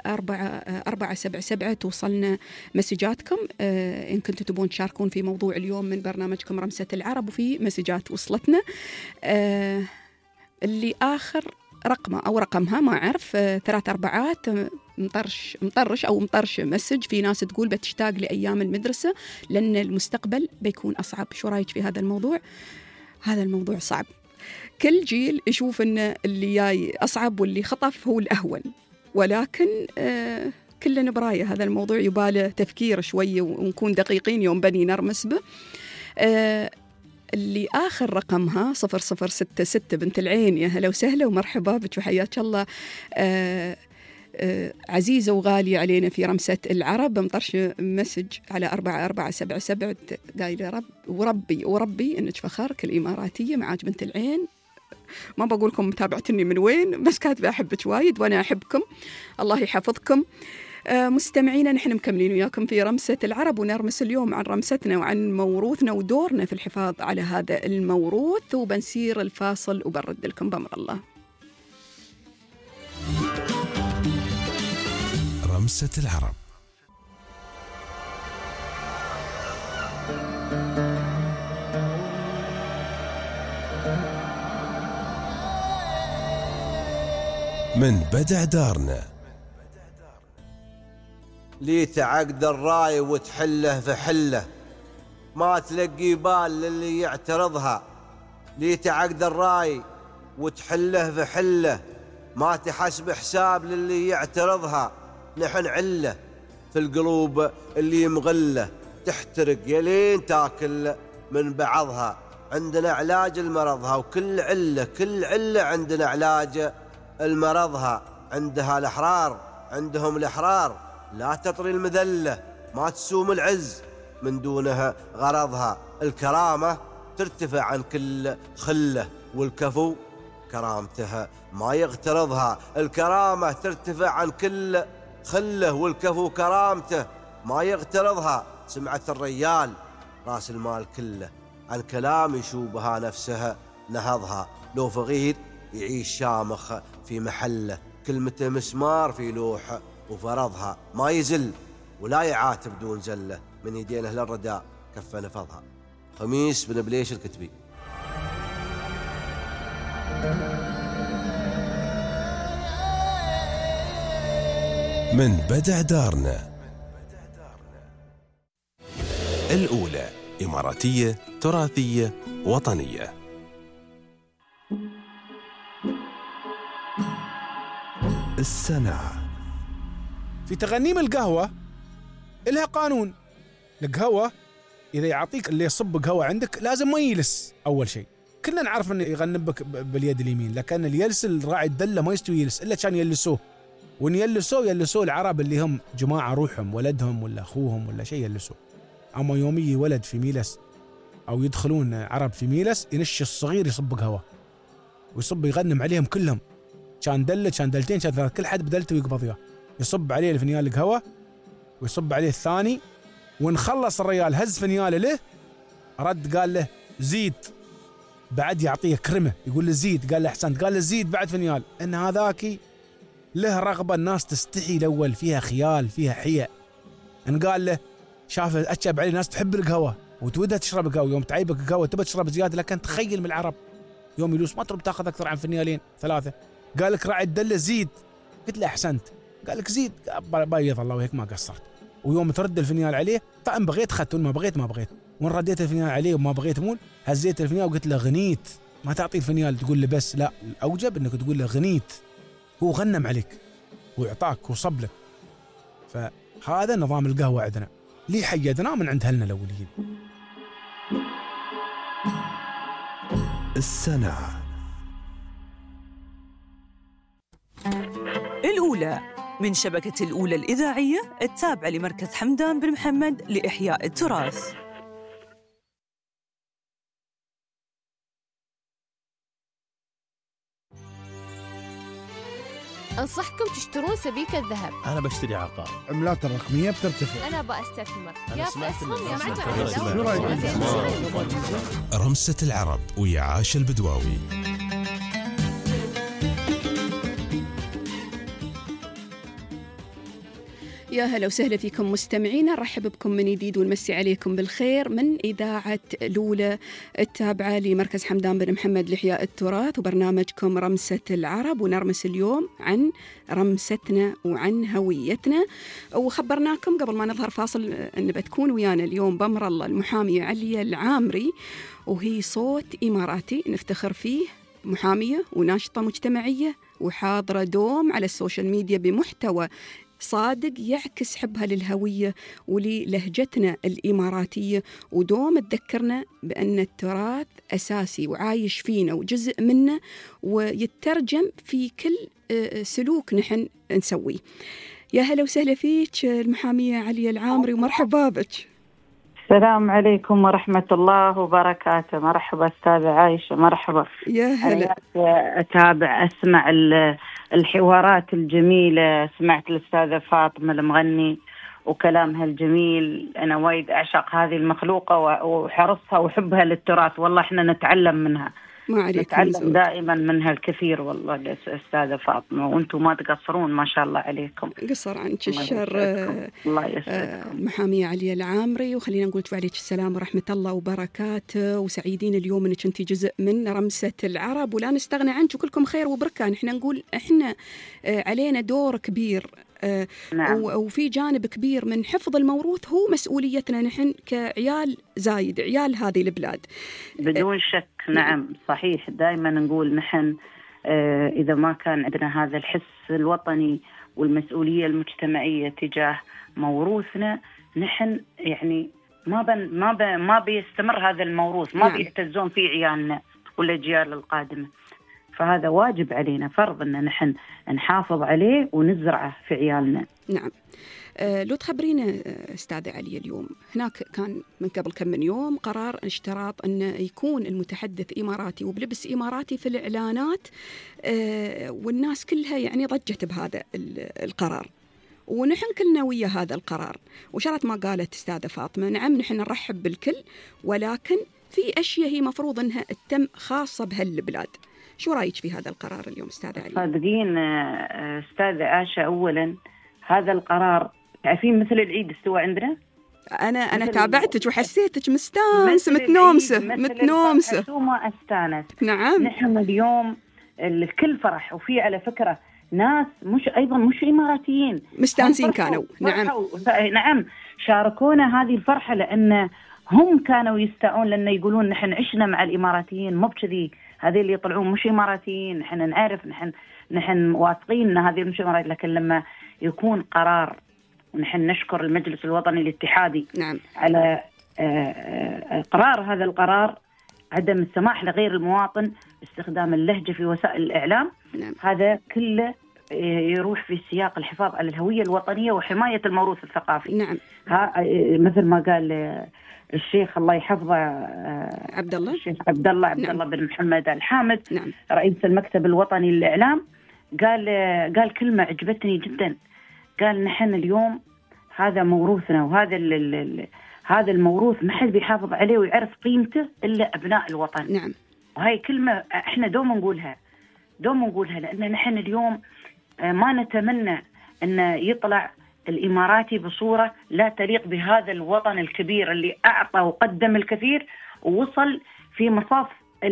Speaker 5: 477 توصلنا مسجاتكم إن كنتوا تبون تشاركون في موضوع اليوم من برنامجكم رمسة العرب، وفي مسجات وصلتنا. اللي آخر رقمه أو رقمها ما أعرف 3 4 مطرش أو مطرش مسج. في ناس تقول بتشتاق لأيام المدرسة لأن المستقبل بيكون أصعب. شو رأيك في هذا الموضوع؟ هذا الموضوع صعب، كل جيل يشوف أن اللي جاي أصعب واللي خطف هو الأهون، ولكن كلنا براية هذا الموضوع يباله تفكير شوي ونكون دقيقين يوم بني نرمس به. اللي آخر رقمها 0066 بنت العين، يا هلا وسهلا ومرحبا بك وحياك الله. عزيزة وغالية علينا في رمسة العرب، مطرش مسج على 4477 قايلة رب وربي إنك فخرك الإماراتية معاك بنت العين. ما بقولكم متابعتني من وين، بس كاتبة أحبك وايد وأنا أحبكم، الله يحفظكم. مستمعينا نحن مكملين وياكم في رمسة العرب، ونرمس اليوم عن رمستنا وعن موروثنا ودورنا في الحفاظ على هذا الموروث. وبنسير الفاصل وبرد لكم بأمر الله.
Speaker 4: رمسة العرب. من بدع دارنا
Speaker 18: لي تعقد الراي وتحله في حله، ما تلقي بال للي يعترضها. لي تعقد الراي وتحله في حله، ما تحسب حساب للي يعترضها. نحن عله في القلوب اللي مغله، تحترق يلين تاكل من بعضها. عندنا علاج لمرضها، وكل علة عندنا علاج المرضها. عندها الأحرار عندهم الأحرار، لا تطري المذلة ما تسوم العز، من دونها غرضها. الكرامة ترتفع عن كل خلة، والكفو كرامتها ما يغترضها. الكرامة ترتفع عن كل خله، والكفو كرامته ما يغترضها. سمعة الريال راس المال كله، عن كلام يشوبها نفسها نهضها. لو فقير يعيش شامخ في محله، كلمته مسمار في لوح وفرضها. ما يزل ولا يعاتب دون زله، من يدين أهل الرداء كفى نفضها. خميس بن بليش الكتبي.
Speaker 4: من بدع دارنا. الأولى إماراتية تراثية وطنية. السنة.
Speaker 19: في تغنيم القهوة إلها قانون. القهوة إذا يعطيك اللي يصب قهوة عندك لازم ما يلس. أول شيء كنا نعرف أنه يغنم بك باليد اليمين، لكن اللي يلس الراعي الدلة ما يستوي يلس إلا كان يلسوه. وإن يلسوه العرب اللي هم جماعة روحهم ولدهم ولا أخوهم ولا شيء يلسوه. أما يوم يجي ولد في ميلس أو يدخلون عرب في ميلس، ينش الصغير يصب قهوة ويصب يغنم عليهم كلهم. كان دلة كان دلتين كان ثلاث، كل حد بدلته ويقبض إياه. يصب عليه الفنيال القهوة ويصب عليه الثاني، ونخلص الرجال هز فنياله له، رد قال له زيد، بعد يعطيه كرمه يقول له زيد، قال له أحسنت، قال له زيد بعد فنيال. إن هذاكي له رغبة الناس تستحي الأول، فيها خيال فيها حياء. إن قال له شاف أتشب عليه ناس تحب القهوة وتودها تشرب القهوة، يوم تعيبك القهوة تبى تشرب زيادة، لكن تخيل من العرب يوم يلوس ما ترب تاخذ أكثر عن فنيالين ثلاثة. قال لك راعي الدلة زيد، قلت له أحسنت، قال لك زيد، بيض الله وهيك ما قصرت. ويوم ترد الفنيال عليه طعم بغيت خدت، ما بغيت ما بغيت. وان رديت الفنيال عليه وما بغيت مول، هزيت الفنيال وقلت له غنيت. ما تعطي الفنيال تقول له بس، لا الأوجب إنك تقول له غنيت. هو غنم عليك ويعطاك وصب لك. فهذا نظام القهوة عندنا ليه حيدنا من عند أهلنا الأوليين.
Speaker 4: السنة.
Speaker 11: الأولى من شبكة الأولى الإذاعية التابعة لمركز حمدان بن محمد لإحياء التراث.
Speaker 1: أنصحكم تشترون سبيكة ذهب.
Speaker 3: أنا بشتري عقار. عملات الرقمية بترتفع.
Speaker 1: أنا أستثمر.
Speaker 3: يا
Speaker 4: رمسة العرب ويا عاش البدواوي.
Speaker 5: يا هلا وسهلا فيكم مستمعينا، نرحب بكم من جديد ونمسي عليكم بالخير من إذاعة لولة التابعة لمركز حمدان بن محمد لإحياء التراث وبرنامجكم رمسة العرب. ونرمس اليوم عن رمستنا وعن هويتنا. وخبرناكم قبل ما نظهر فاصل أن بتكون ويانا اليوم بأمر الله المحامية عليا العامري، وهي صوت إماراتي نفتخر فيه، محامية وناشطة مجتمعية وحاضرة دوم على السوشيال ميديا بمحتوى صادق يعكس حبها للهوية وللهجتنا الإماراتية، ودوم تذكرنا بأن التراث أساسي وعايش فينا وجزء منا ويترجم في كل سلوك نحن نسويه. يا هلا وسهلا فيك المحامية عليا العامري ومرحبا بك.
Speaker 20: السلام عليكم ورحمة الله وبركاته. مرحبا أستاذة عايشة، مرحبا.
Speaker 5: يا هلا.
Speaker 20: أتابع أسمع الحوارات الجميلة، سمعت الأستاذة فاطمة المغني وكلامها الجميل. أنا وايد أعشق هذه المخلوقة وحرصها وحبها للتراث، والله إحنا نتعلم منها، نتعلم دائما منها الكثير والله الأستاذة فاطمة، وأنتم ما تقصرون ما شاء الله عليكم.
Speaker 5: قصر عنك الشر.
Speaker 20: الله يسعدكم.
Speaker 5: المحامية عليا العامري، وخلينا نقول وعليك السلام ورحمة الله وبركاته، وسعيدين اليوم أنك أنت جزء من رمسة العرب ولا نستغنى عنك، وكلكم خير وبركة. نحن نقول إحنا علينا دور كبير،
Speaker 20: نعم.
Speaker 5: وفي جانب كبير من حفظ الموروث هو مسؤوليتنا نحن كعيال زايد، عيال هذه البلاد
Speaker 20: بدون شك. نعم صحيح، دائما نقول نحن إذا ما كان عندنا هذا الحس الوطني والمسؤولية المجتمعية تجاه موروثنا، نحن يعني ما بيستمر هذا الموروث، ما بيعتزون فيه عيالنا والأجيال القادمة. فهذا واجب علينا، فرض أن نحن نحافظ عليه ونزرعه في عيالنا.
Speaker 5: نعم. لو تخبرينا أستاذة علي، اليوم هناك كان من قبل كم من يوم قرار اشتراط أن يكون المتحدث إماراتي وبلبس إماراتي في الإعلانات، والناس كلها يعني ضجت بهذا القرار، ونحن كلنا ويا هذا القرار. وشرط ما قالت أستاذة فاطمة، نعم نحن نرحب بالكل، ولكن في أشياء هي مفروض أنها تتم خاصة بهالبلاد. شو رأيك في هذا القرار اليوم أستاذة علي؟
Speaker 20: صادقين أستاذة عاشة، أولا هذا القرار تعرفين مثل العيد استوى عندنا.
Speaker 5: أنا تابعتك وحسيتك مستانسة متنومسة
Speaker 20: وما استانس.
Speaker 5: نعم.
Speaker 20: نحن اليوم الكل فرح، وفي على فكرة ناس مش إماراتيين
Speaker 5: مستانسين كانوا.
Speaker 20: نعم شاركونا هذه الفرحة، لأن هم كانوا يستاءون لأن يقولون نحن عشنا مع الإماراتيين، مو بكذي هذه اللي يطلعون مش إماراتيين، نحن نعرف نحن واثقين أن هذه مش إماراتيين. لكن لما يكون قرار، ونحن نشكر المجلس الوطني الاتحادي
Speaker 5: نعم
Speaker 20: على قرار هذا القرار، عدم السماح لغير المواطن باستخدام اللهجة في وسائل الإعلام.
Speaker 5: نعم.
Speaker 20: هذا كله يروح في سياق الحفاظ على الهوية الوطنية وحماية الموروث الثقافي.
Speaker 5: نعم.
Speaker 20: مثل ما قال الشيخ الله يحفظه
Speaker 5: عبد الله،
Speaker 20: الشيخ عبد الله بن محمد الحامد،
Speaker 5: نعم.
Speaker 20: رئيس المكتب الوطني للإعلام، قال كلمة عجبتني جدا. قال نحن اليوم هذا موروثنا، وهذا هذا الموروث ما حد بيحافظ عليه ويعرف قيمته إلا أبناء الوطن.
Speaker 5: نعم.
Speaker 20: وهي كلمة احنا دوم نقولها لأن نحن اليوم ما نتمنى أن يطلع الإماراتي بصورة لا تليق بهذا الوطن الكبير اللي أعطى وقدم الكثير ووصل في مصاف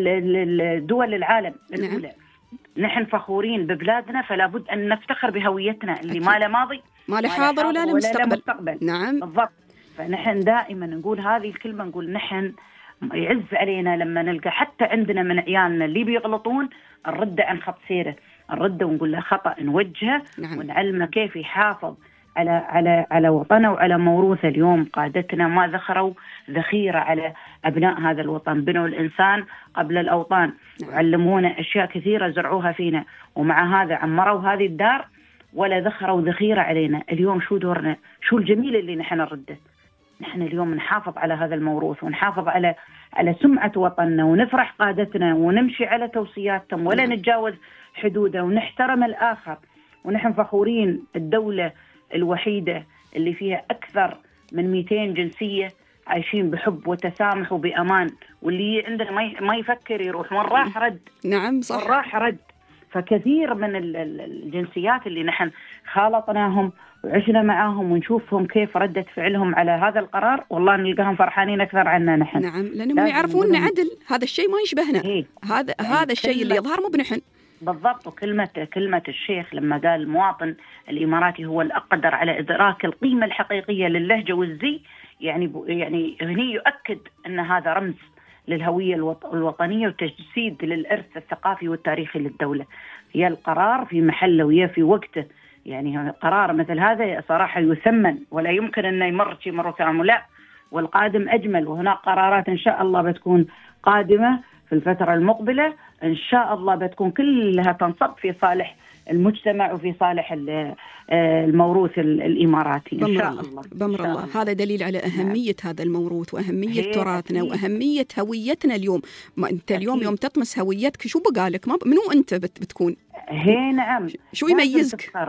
Speaker 20: دول العالم الأولى. نحن فخورين ببلادنا، فلا بد أن نفتخر بهويتنا اللي ما له ماضي
Speaker 5: ما له حاضر ولا له مستقبل. نعم
Speaker 20: بالضبط. فنحن دائما نقول هذه الكلمة، نقول نحن يعز علينا لما نلقى حتى عندنا من عيالنا اللي بيغلطون نرد عن خط سيره، نرد ونقول له خطأ، نوجهه.
Speaker 5: نعم.
Speaker 20: ونعلمه كيف يحافظ على وطنه وعلى موروثه. اليوم قادتنا ما ذخروا ذخيرة على أبناء هذا الوطن، بنوا الإنسان قبل الأوطان.
Speaker 5: نعم.
Speaker 20: وعلمونا أشياء كثيرة زرعوها فينا، ومع هذا عمروا هذه الدار ولا ذخروا ذخيرة علينا. اليوم شو دورنا؟ شو الجميل اللي نحن نرده؟ نحن اليوم نحافظ على هذا الموروث، ونحافظ على سمعة وطننا، ونفرح قادتنا، ونمشي على توصياتهم ولا نتجاوز حدوده، ونحترم الآخر. ونحن فخورين الدولة الوحيدة اللي فيها أكثر من 200 جنسية عايشين بحب وتسامح وبأمان، واللي عندنا ما يفكر يروح وين راح رد.
Speaker 5: نعم صح.
Speaker 20: راح رد. فكثير من الجنسيات اللي نحن خالطناهم وعشنا معاهم ونشوفهم كيف ردة فعلهم على هذا القرار، والله نلقاهم فرحانين أكثر عنا نحن.
Speaker 5: نعم، لأنهم يعرفون عدل هذا الشيء ما يشبهنا. هذا الشيء اللي يظهر مو بنحن.
Speaker 20: بالضبط. وكلمة الشيخ لما قال المواطن الإماراتي هو الأقدر على إدراك القيمة الحقيقية للهجة والزي، يعني هني يؤكد أن هذا رمز للهوية الوطنية وتجسيد للإرث الثقافي والتاريخي للدولة. هي القرار في محله وهي في وقته، يعني قرار مثل هذا صراحة يثمن ولا يمكن أن يمر شيء مرة كامل، لا، والقادم أجمل. وهناك قرارات إن شاء الله بتكون قادمة في الفترة المقبلة، إن شاء الله بتكون كلها تنصب في صالح المجتمع وفي صالح الموروث الإماراتي إن شاء الله.
Speaker 5: بأمر الله. هذا دليل على أهمية هذا الموروث وأهمية تراثنا وأهمية هويتنا اليوم. ما أنت اليوم يوم تطمس هويتك شو بقالك؟ منو أنت بتكون؟
Speaker 20: نعم.
Speaker 5: شو يميزك؟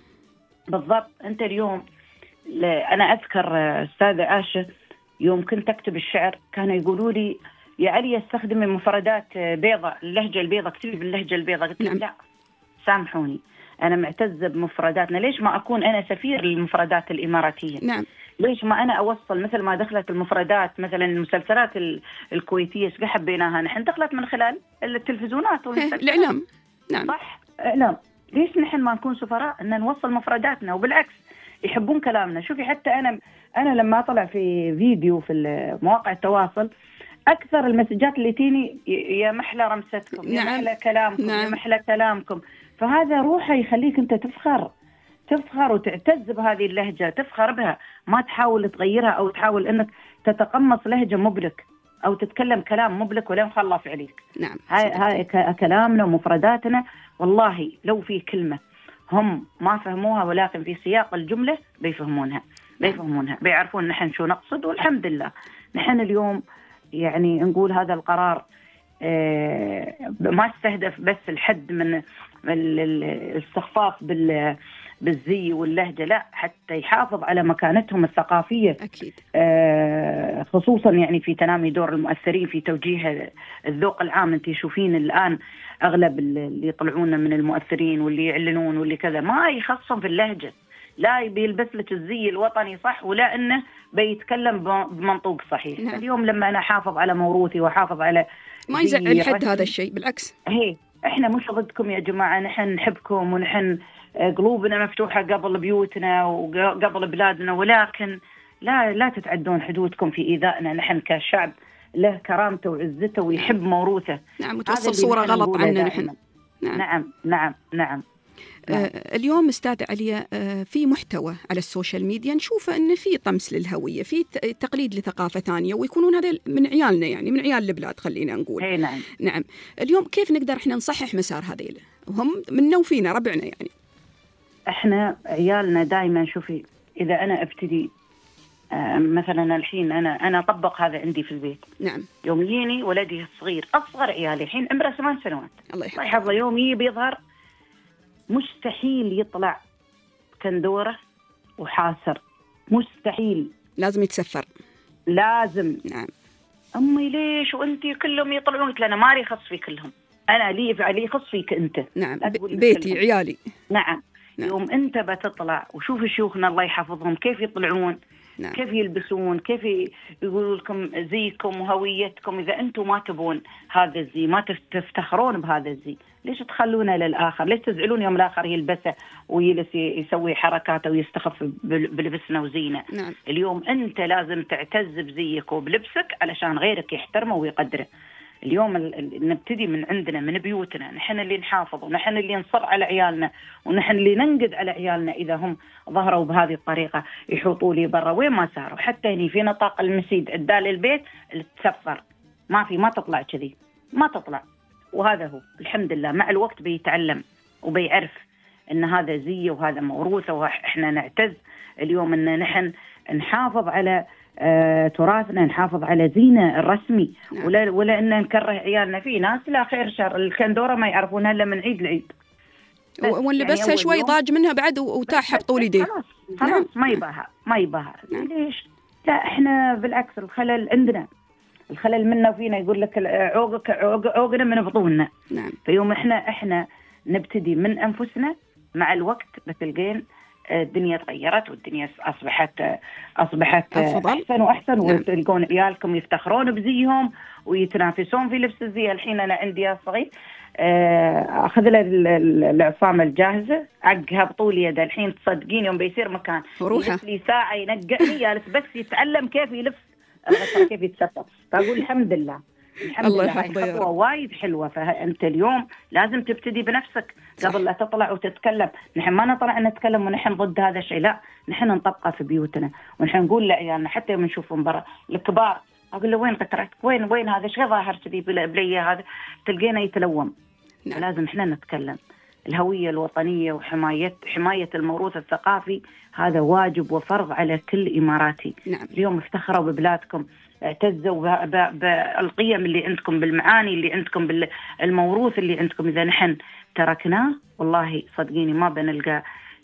Speaker 20: بالضبط. أنت اليوم أنا أذكر أستاذة عاشة يوم كنت أكتب الشعر كانوا يقولوا لي يا علي استخدمي مفردات بيضة، اللهجة البيضة، اكتبي باللهجة البيضة. قلت لهم لا سامحوني، أنا معتزة بمفرداتنا، ليش ما أكون أنا سفير للمفردات الإماراتية؟
Speaker 5: نعم.
Speaker 20: ليش ما أنا أوصل مثل ما دخلت المفردات مثلا المسلسلات الكويتية إيش حبيناها نحن دخلت من خلال التلفزيونات
Speaker 5: الإعلام. نعم
Speaker 20: صح، إعلام. ليش نحن ما نكون سفراء أن نوصل مفرداتنا؟ وبالعكس يحبون كلامنا. شوفي حتى أنا لما أطلع في فيديو في مواقع التواصل أكثر المسجات اللي تيني يا محلى رمستكم، يا محلى كلامكم، يا محلى كلامكم. فهذا روحه يخليك أنت تفخر وتعتز بهذه اللهجة، تفخر بها، ما تحاول تغيرها أو تحاول أنك تتقمص لهجة مبلك أو تتكلم كلام مبلك ولا مخلص عليك.
Speaker 5: نعم.
Speaker 20: هاي كلامنا ومفرداتنا والله لو في كلمة هم ما فهموها ولكن في سياق الجملة بيفهمونها، بيعرفون نحن شو نقصد. والحمد لله نحن اليوم يعني نقول هذا القرار ما استهدف بس الحد من الاستخفاف بالزي واللهجة، لا، حتى يحافظ على مكانتهم الثقافية.
Speaker 5: أكيد.
Speaker 20: خصوصا يعني في تنامي دور المؤثرين في توجيه الذوق العام. انت شوفين الآن أغلب اللي يطلعون من المؤثرين واللي يعلنون واللي كذا ما يخصهم في اللهجة، لا بيلبس لك الزي الوطني صح ولا إنه بيتكلم بمنطوق صحيح. نعم. اليوم لما أنا حافظ على موروثي وحافظ على
Speaker 5: ما يزعل حد هذا الشيء، بالعكس.
Speaker 20: إحنا مش ضدكم يا جماعة، نحن نحبكم ونحن قلوبنا مفتوحة قبل بيوتنا وقبل بلادنا، ولكن لا تتعدون حدودكم في إيذائنا. نحن كشعب له كرامته وعزته ويحب موروثه.
Speaker 5: نعم. وتوصل صورة غلط عنا نحن.
Speaker 20: نعم.
Speaker 5: اليوم أستاذ عليا في محتوى على السوشيال ميديا نشوف أن في طمس للهوية، في تقليد لثقافة ثانية، ويكونون هذا من عيالنا، يعني من عيال البلاد خلينا نقول.
Speaker 20: نعم.
Speaker 5: اليوم كيف نقدر إحنا نصحح مسار هذيل؟ وهم منا وفينا ربعنا يعني.
Speaker 20: إحنا عيالنا دائما، شوفي إذا أنا أبتدي مثلا الحين أنا أطبق هذا عندي في البيت.
Speaker 5: نعم.
Speaker 20: يوم يجيني ولدي الصغير أصغر عيالي الحين عمره 8 سنوات،
Speaker 5: الله
Speaker 20: يحفظه، يوم بيظهر مستحيل يطلع كندورة وحاسر، مستحيل،
Speaker 5: لازم يتسفر،
Speaker 20: لازم.
Speaker 5: نعم.
Speaker 20: أمي ليش وأنتي كلهم يطلعون؟ قلت له أنا ما لي خص في كلهم، أنا لي خص فيك أنت.
Speaker 5: نعم. بيتي عيالي.
Speaker 20: نعم. يوم أنت بتطلع وشوف شيوخنا الله يحفظهم كيف يطلعون. نعم. كيف يلبسون، كيف يقولوا لكم زيكم وهويتكم. إذا أنتم ما تبون هذا الزي، ما تفتخرون بهذا الزي، ليش تخلونه للآخر؟ ليش تزعلون يوم الآخر يلبسه ويلبس يسوي حركاته ويستخف بلبسنا وزينه؟
Speaker 5: نعم.
Speaker 20: اليوم أنت لازم تعتز بزيك وبلبسك علشان غيرك يحترمه ويقدره. اليوم نبتدي من عندنا، من بيوتنا، نحن اللي نحافظ ونحن اللي نصر على عيالنا ونحن اللي ننقد على عيالنا إذا هم ظهروا بهذه الطريقة يحوطوا لي برا وين ما ساروا. حتى هني في نطاق المسيد عدال البيت اللي تسفر، ما تطلع كذي، ما تطلع. وهذا هو الحمد لله مع الوقت بيتعلم وبيعرف إن هذا زي وهذا موروث، وإحنا نعتز اليوم إن نحن نحافظ على تراثنا، نحافظ على زينة الرسمي. نعم. ولا إن نكره عيالنا. في ناس لا خير شر الكندورة ما يعرفونها إلا من عيد لعيد،
Speaker 5: ونلبسها يعني شوي ضاج منها بعد وتاحها بطول يديه.
Speaker 20: خلاص. نعم. ما يباها. نعم. ليش؟ لا، إحنا بالعكس الخلل عندنا، الخلل منا وفينا. يقول لك عوقنا من بطوننا.
Speaker 5: نعم.
Speaker 20: فيوم إحنا نبتدي من أنفسنا مع الوقت بتلقين الدنيا تغيرت والدنيا أصبحت أحسن وأحسن. وتلقون عيالكم يفتخرون بزيهم ويتنافسون في لبس الزي. الحين أنا عندي صغير أخذ له العصامة الجاهزة، عقها بطول يده. الحين تصدقين يوم بيصير مكان يلبس لي ساعة ينقعني جالس بس يتعلم كيف يلبس الغسالة كيف يتستر. فأقول الحمد لله الحمد لله، هاي خطوة وايد حلوة. فأنت اليوم لازم تبتدي بنفسك قبل لا تطلع وتتكلم. نحن ما نطلع نتكلم ونحن ضد هذا الشيء، لا نحن نطبقه في بيوتنا ونحن نقول لعيالنا حتى يوم نشوفهم برا. الكبار أقول له وين قطرتك، وين هذا شيء ظاهر كذي بلي هذا، تلقينا يتلوم. لازم احنا نتكلم. الهوية الوطنية وحماية الموروث الثقافي هذا واجب وفرض على كل إماراتي. اليوم افتخروا ببلادكم، اعتزوا بالقيم اللي عندكم، بالمعاني اللي عندكم، بالموروث اللي عندكم. إذا نحن تركناه والله صدقيني ما بنلقى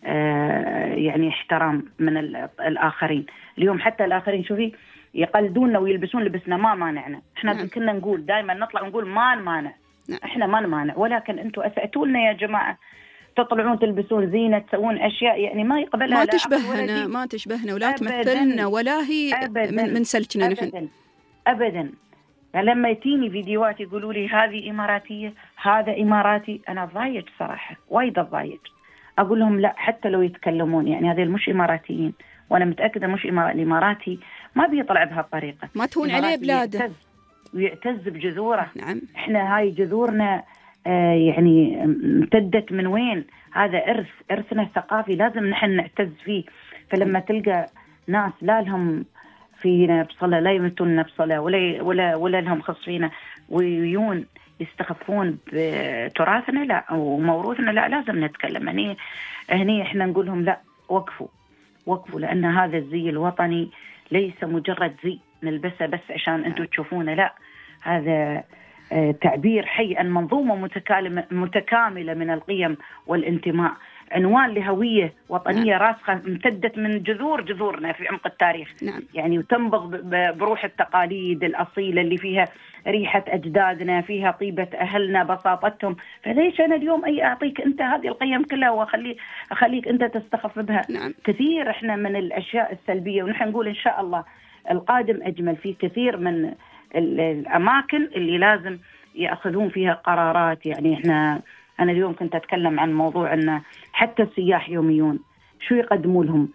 Speaker 20: يعني احترام من الآخرين. اليوم حتى الآخرين شوفي يقلدوننا ويلبسون لبسنا، ما مانعنا. احنا كنا نقول دائما نطلع نقول ما نمانع، احنا ما نمانع، ولكن انتم اسأتوا لنا يا جماعة تطلعون تلبسون زينة، تسوون أشياء يعني ما يقبلها،
Speaker 5: ما تشبهنا ولا تمثلنا ولا هي من سلكنا نحن
Speaker 20: أبدا. فلما يتيني فيديوهات يقولوا لي هذه إماراتية هذا إماراتي، أنا ضايج صراحة، وايد ضايج. أقول لهم لا، حتى لو يتكلمون يعني هذه مش إماراتيين، وأنا متأكدة مش الإماراتي ما بيطلع بهالطريقة.
Speaker 5: ما تهون عليه بلاده
Speaker 20: ويعتز بجذوره. نعم. إحنا هاي جذورنا يعني امتدت من وين؟ هذا إرثنا الثقافي لازم نحن نعتز فيه. فلما تلقى ناس لا لهم فينا بصلة، لا يمتون بصلة ولا لهم خص فينا، ويون يستخفون بتراثنا لا وموروثنا، لا لازم نتكلم. هني احنا نقول لهم لا، وقفوا، لأن هذا الزي الوطني ليس مجرد زي نلبسه بس عشان انتم تشوفونه، لا هذا تعبير حي عن منظومة متكاملة من القيم والانتماء، عنوان لهوية وطنية راسخة امتدت من جذورنا في عمق التاريخ. يعني وتنبض بروح التقاليد الأصيلة اللي فيها ريحة أجدادنا، فيها طيبة أهلنا، بساطتهم. فليش أنا اليوم أعطيك أنت هذه القيم كلها وأخليك أنت تستخف بها؟ كثير إحنا من الأشياء السلبية، ونحن نقول إن شاء الله القادم أجمل. في كثير من الأماكن اللي لازم يأخذون فيها قرارات. يعني أنا اليوم كنت أتكلم عن موضوع أن حتى السياح يوميون شو يقدموا لهم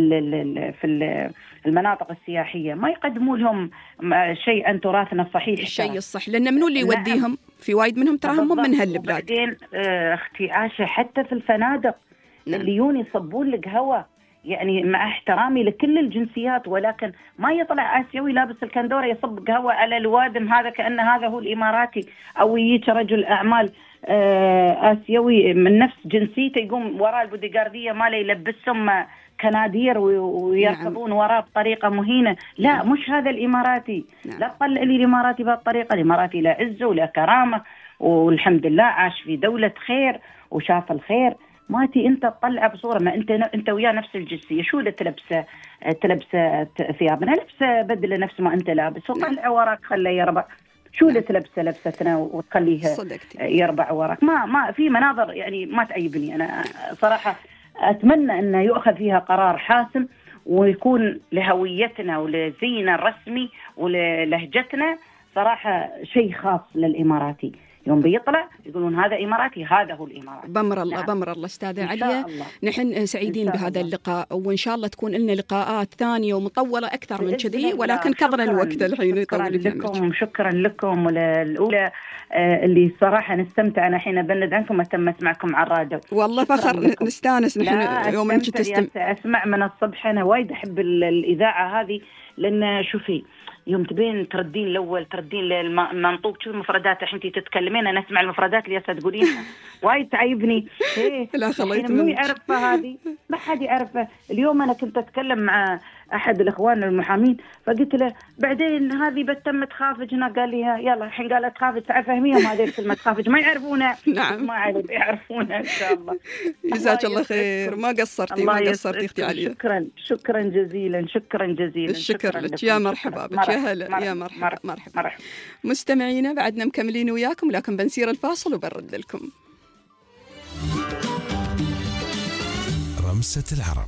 Speaker 20: في المناطق السياحية؟ ما يقدموا لهم شيء عن تراثنا الصحيح،
Speaker 5: الشيء الصح، لأن منو اللي يوديهم؟ في وايد منهم تراهم من هالبلاد.
Speaker 20: بعدين أختي عاشة حتى في الفنادق اللي يون يصبون لك قهوة، يعني مع احترامي لكل الجنسيات، ولكن ما يطلع آسيوي لابس الكندورة يصب قهوة على الوادم، هذا كأن هذا هو الإماراتي. أو يجي رجل أعمال آسيوي من نفس جنسيته يقوم وراء البوديغاردية ماله يلبسهم كنادير ويركضون وراء بطريقة مهينة. لا، مش هذا الإماراتي. لا تطلع لي الإماراتي بهالطريقة. الإماراتي له عزة وله كرامة، والحمد لله عاش في دولة خير وشاف الخير. ما تي انت تطلع بصوره، ما انت وياه نفس الجنسيه، شو اللي تلبسه ثيابنا، لبسه بدله نفس ما انت لابس وطلع وراك خليه يربع. شو اللي تلبسه لبستنا وتخليه يربع وراك؟ ما في مناظر يعني ما تعيبني. انا صراحه اتمنى انه يؤخذ فيها قرار حاسم، ويكون لهويتنا ولزينا الرسمي ولهجتنا صراحه شيء خاص للاماراتي. يوم بيطلع يقولون هذا إماراتي، هذا هو الإمارات.
Speaker 5: بمر الله أستاذة عليا، نحن سعيدين بهذا اللقاء، وإن شاء الله تكون لنا لقاءات ثانية ومطولة أكثر من كذي، ولكن كضنا الوقت الحين يطول.
Speaker 20: شكرا لكم وللأولى اللي صراحة نستمتع. أنا حين بند عنكم أتم أسمعكم على الراديو،
Speaker 5: والله فخر نستانس نحن يوم أنت
Speaker 20: أسمع من الصبح. أنا وايد أحب الإذاعة هذه، لأن شوفي يوم تبين تردين الأول تردين للمنطوق، شو المفردات أنتي تتكلمين، أنا أسمع المفردات اللي تقولينها وايد تعيبني.
Speaker 5: لا خليت
Speaker 20: مو يعرفها هذه، ما حد يعرفها. اليوم أنا كنت أتكلم مع أحد الإخوان المحامين، فقلت له بعدين هذه بتم تخافج هنا، قال لي يلا الحين قالت تخافج، تعرفيهم هذه كلمة تخافج ما يعرفونها.
Speaker 5: نعم
Speaker 20: ما يعرفونها إن شاء الله.
Speaker 5: جزاك الله خير، ما قصرتي أختي عليا.
Speaker 20: شكرا جزيلا.
Speaker 5: الشكر لك، يا مرحبا بك، يا هلا، يا مرحبا. مستمعينا بعدنا مكملين وياكم، لكن بنسير الفاصل وبنرد لكم.
Speaker 4: رمسة العرب.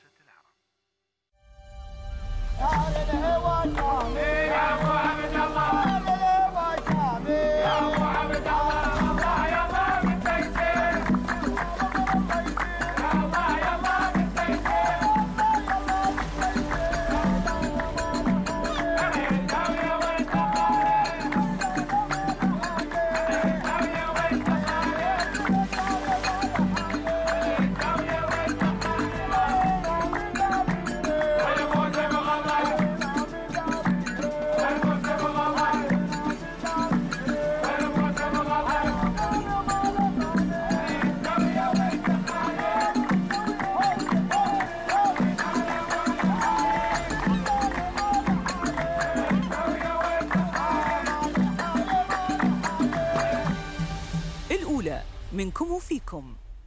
Speaker 11: منكم وفيكم.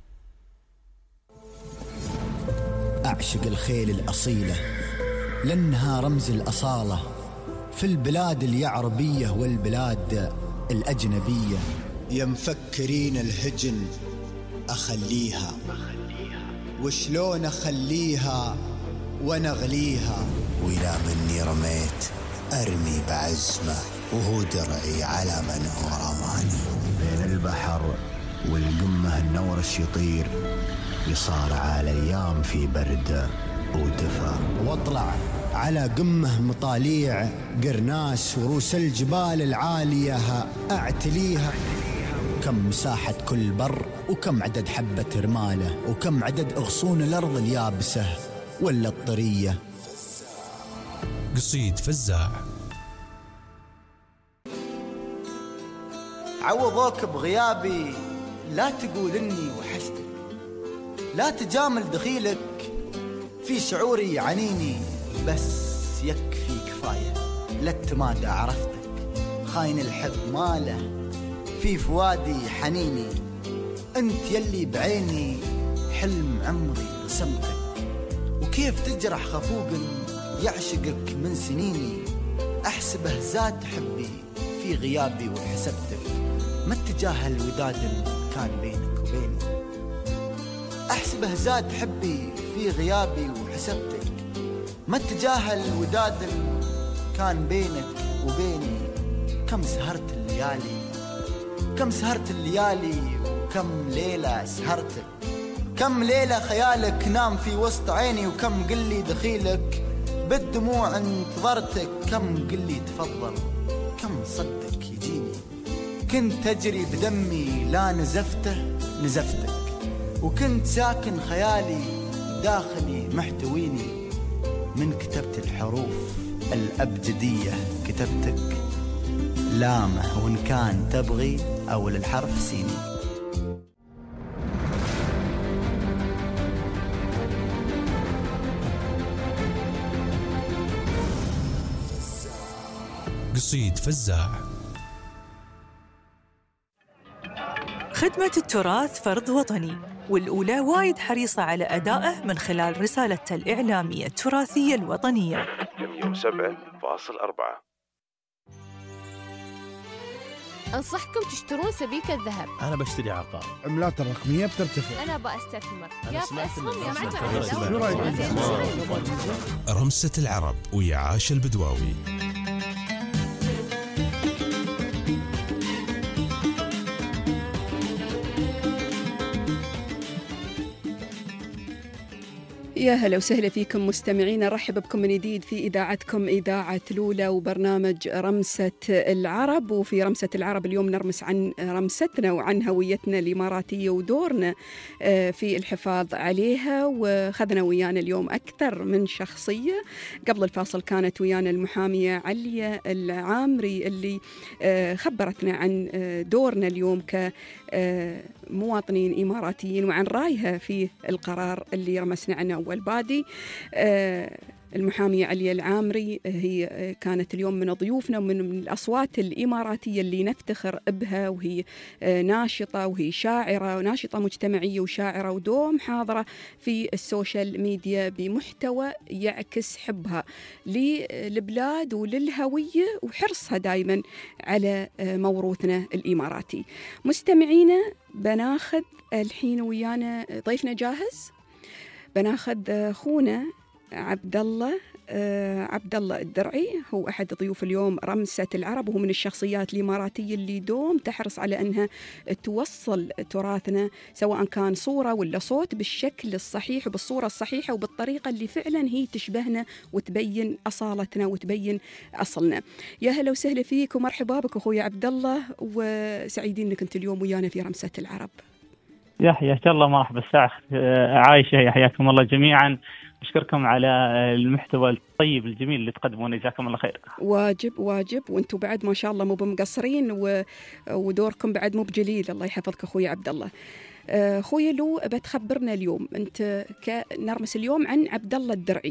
Speaker 12: أعشق الخيل الأصيلة لأنها رمز الأصالة في البلاد اليعربية والبلاد الأجنبية.
Speaker 14: يا مفكرين الهجن أخليها، وشلون أخليها ونغليها،
Speaker 15: وإلى مني رميت أرمي بعزمه وهو درعي على من هو رماني. بين البحر والقمة النورش يطير، يصارع الأيام في برد ودفا.
Speaker 12: واطلع على قمة مطاليع قرناس وروس الجبال العالية أعتليها. كم مساحة كل بر، وكم عدد حبة رمالة، وكم عدد أغصون الأرض اليابسة ولا الطرية.
Speaker 4: قصيد فزاع.
Speaker 12: عوضوك بغيابي لا تقول إني وحشتك، لا تجامل دخيلك في شعوري يعنيني، بس يكفي كفاية للتمادى عرفتك. خاين الحب ماله في فوادي حنيني، انت يلي بعيني حلم عمري رسمتك. وكيف تجرح خفوق يعشقك من سنيني، احسبه زاد حبي في غيابي وحسبتك. ما اتجاه الوداد كان بينك وبيني، احسبه زاد حبي في غيابي وحسبتك. ما اتجاه الوداد كان بينك وبيني. كم سهرت الليالي، كم سهرت الليالي، وكم ليلة سهرتك. كم ليلة خيالك نام في وسط عيني، وكم قلي دخيلك بالدموع انتظرتك. كم قلي تفضل، كم صدق يجيني. كنت أجري بدمي لا نزفتك، وكنت ساكن خيالي داخلي محتويني. من كتبت الحروف الأبجدية كتبتك، لامه وإن كان تبغي أول الحرف سيني.
Speaker 4: قصيد فزاع.
Speaker 11: خدمة التراث فرض وطني، والأولى وايد حريصة على أدائه من خلال رسالتها الإعلامية التراثية الوطنية.
Speaker 1: 107.4. أنصحكم تشترون سبيكة ذهب.
Speaker 3: أنا بشتري عقار. عملات الرقمية بترتفع.
Speaker 1: أنا أستثمر.
Speaker 3: أنا سمعت
Speaker 4: رمسة العرب ويا عاش البدواوي.
Speaker 5: يا هلا وسهلا فيكم مستمعين، رحب بكم من جديد في إذاعتكم إذاعة لولا وبرنامج رمسة العرب. وفي رمسة العرب اليوم نرمس عن رمستنا وعن هويتنا الإماراتية ودورنا في الحفاظ عليها. وخذنا ويانا اليوم أكثر من شخصية. قبل الفاصل كانت ويانا المحامية علية العامري اللي خبرتنا عن دورنا اليوم كمواطنين إماراتيين وعن رأيها في القرار اللي رمسنا عنه أول بادي. المحامية علية العامري هي كانت اليوم من ضيوفنا ومن الأصوات الإماراتية اللي نفتخر بها، وهي ناشطة وهي شاعرة وناشطة مجتمعية وشاعرة، ودوم حاضرة في السوشيال ميديا بمحتوى يعكس حبها للبلاد وللهوية وحرصها دايما على موروثنا الإماراتي. مستمعينا بناخذ الحين ويانا ضيفنا جاهز. بناخذ أخونا عبد الله الدرعي، هو أحد ضيوف اليوم رمسة العرب، وهو من الشخصيات الإماراتية اللي دوم تحرص على أنها توصل تراثنا سواء كان صورة ولا صوت بالشكل الصحيح وبالصورة الصحيحة وبالطريقة اللي فعلا هي تشبهنا وتبين أصالتنا وتبين أصلنا. يا هلا وسهلا فيك ومرحبا بك أخوي عبد الله، وسعيدين أنك أنت اليوم ويانا في رمسة العرب.
Speaker 21: يا حياك الله، مرحبا الساعة عايشة، يا حياكم الله جميعا. أشكركم على المحتوى الطيب الجميل اللي تقدمونه، جزاكم الله خير.
Speaker 5: واجب، وانتم بعد ما شاء الله مو بمقصرين ودوركم بعد مو بجليل. الله يحفظك أخوي عبد الله. أخوي لو بتخبرنا اليوم أنت نرمس اليوم عن عبد الله الدرعي،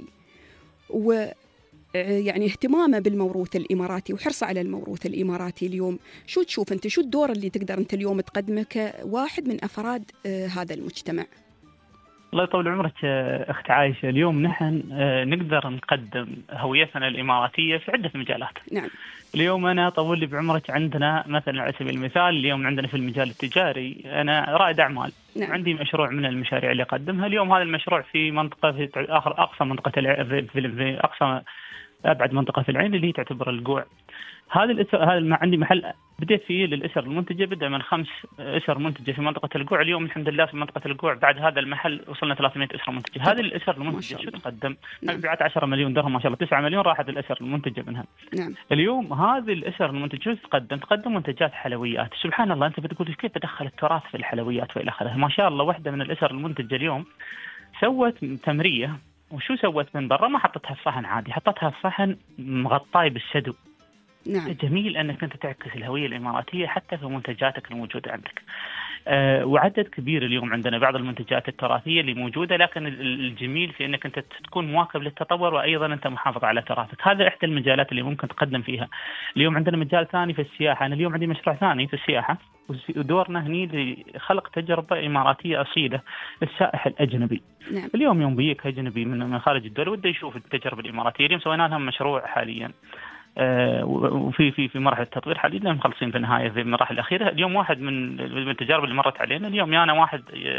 Speaker 5: ويعني اهتمامه بالموروث الإماراتي وحرصه على الموروث الإماراتي. اليوم شو تشوف أنت، شو الدور اللي تقدر أنت اليوم تقدمه كواحد من أفراد هذا المجتمع؟
Speaker 21: الله يطول عمرك أخت عايشة. اليوم نحن نقدر نقدم هويتنا الإماراتية في عدة مجالات.
Speaker 5: نعم.
Speaker 21: اليوم أنا طول لي بعمرك، عندنا مثلا على سبيل المثال اليوم عندنا في المجال التجاري أنا رائد أعمال.
Speaker 5: نعم.
Speaker 21: عندي مشروع من المشاريع اللي أقدمها اليوم. هذا المشروع في منطقة في أقصى منطقة في أقصى أبعد منطقة في العين اللي هي تعتبر القوع. هذا عندي محل بديت فيه للأسر المنتجة، بدأ من 5 أسر منتجة في منطقة القوع. اليوم الحمد لله في منطقة القوع بعد هذا المحل وصلنا 300 أسرة منتجة. هذه الأسر المنتجة شو تقدم؟ مبيعات 10 مليون درهم ما شاء الله، 9 مليون راحت للأسر المنتجة منها.
Speaker 5: نعم.
Speaker 21: اليوم هذه الأسر المنتجة شو تقدم منتجات حلويات. سبحان الله، أنت بتقول كيف تدخل التراث في الحلويات وإلى آخره. ما شاء الله واحدة من الأسر المنتجة اليوم سوت تمرية، وشو سوت من برا؟ ما حطتها في صحن عادي، حطتها في صحن مغطاي بالشدو.
Speaker 5: نعم.
Speaker 21: جميل أنك أنت تعكس الهوية الإماراتية حتى في منتجاتك الموجودة عندك. وعدد كبير اليوم عندنا بعض المنتجات التراثية اللي موجودة، لكن الجميل في أنك أنت تكون مواكب للتطور وأيضا أنت محافظ على تراثك. هذا إحدى المجالات اللي ممكن تقدم فيها. اليوم عندنا مجال ثاني في السياحة. أنا اليوم عندي مشروع ثاني في السياحة، ودورنا هني لخلق تجربة إماراتية أصيلة للسائح الأجنبي.
Speaker 5: نعم.
Speaker 21: اليوم يوم بيك أجنبي من خارج الدولة وده يشوف التجربة الإماراتية. اليوم سوينا لهم مشروع حاليا وفي مرحله التطوير حاليا، مخلصين في النهايه في المراحل الاخيره. اليوم واحد من التجارب اللي مرت علينا، اليوم انا واحد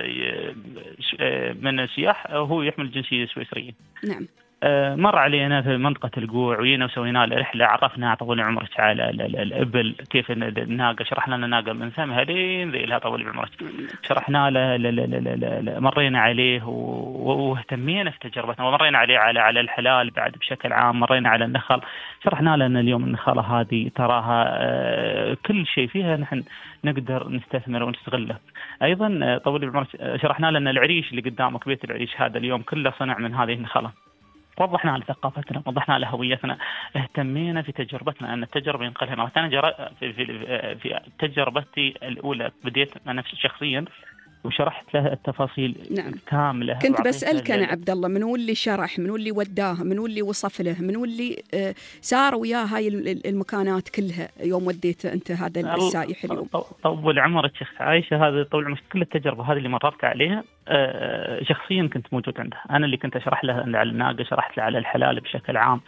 Speaker 21: من السياح هو يحمل الجنسيه السويسريه.
Speaker 5: نعم.
Speaker 21: مر علينا في منطقة القوع وينا وسوينا له رحلة، عرفنا طول عمرك على الإبل، كيف الناقة، شرحنا لنا الناقة من فمها لين ذيلها طول عمرك، شرحنا له مرينا عليه واهتمينا في تجربتنا، ومرينا عليه على الحلال بعد بشكل عام، مرينا على النخل، شرحنا له أن اليوم النخلة هذه تراها كل شيء فيها نحن نقدر نستثمر ونستغله. أيضا طول عمرك شرحنا له أن العريش اللي قدامك، بيت العريش هذا اليوم كله صنع من هذه النخلة. وضحنا على ثقافتنا، وضحنا على هويتنا، اهتمينا في تجربتنا أن التجربة ينقلها. أنا في تجربتي الأولى بديت أنا شخصيا وشرحت له التفاصيل.
Speaker 5: نعم.
Speaker 21: كاملة.
Speaker 5: كنت بسألك أنا عبد الله، منو اللي شرح، منو اللي وداه، منو اللي وصف له، منو اللي سار وياه هاي المكانات كلها يوم وديت أنت هذا السائح اليوم؟
Speaker 21: طول عمرك شيخ عايشة، هذا طول عمرك كل التجربة هذه اللي مررت عليها شخصيا كنت موجود عنده. أنا اللي كنت أشرح له على الناقة، شرحت له على الحلال بشكل عام،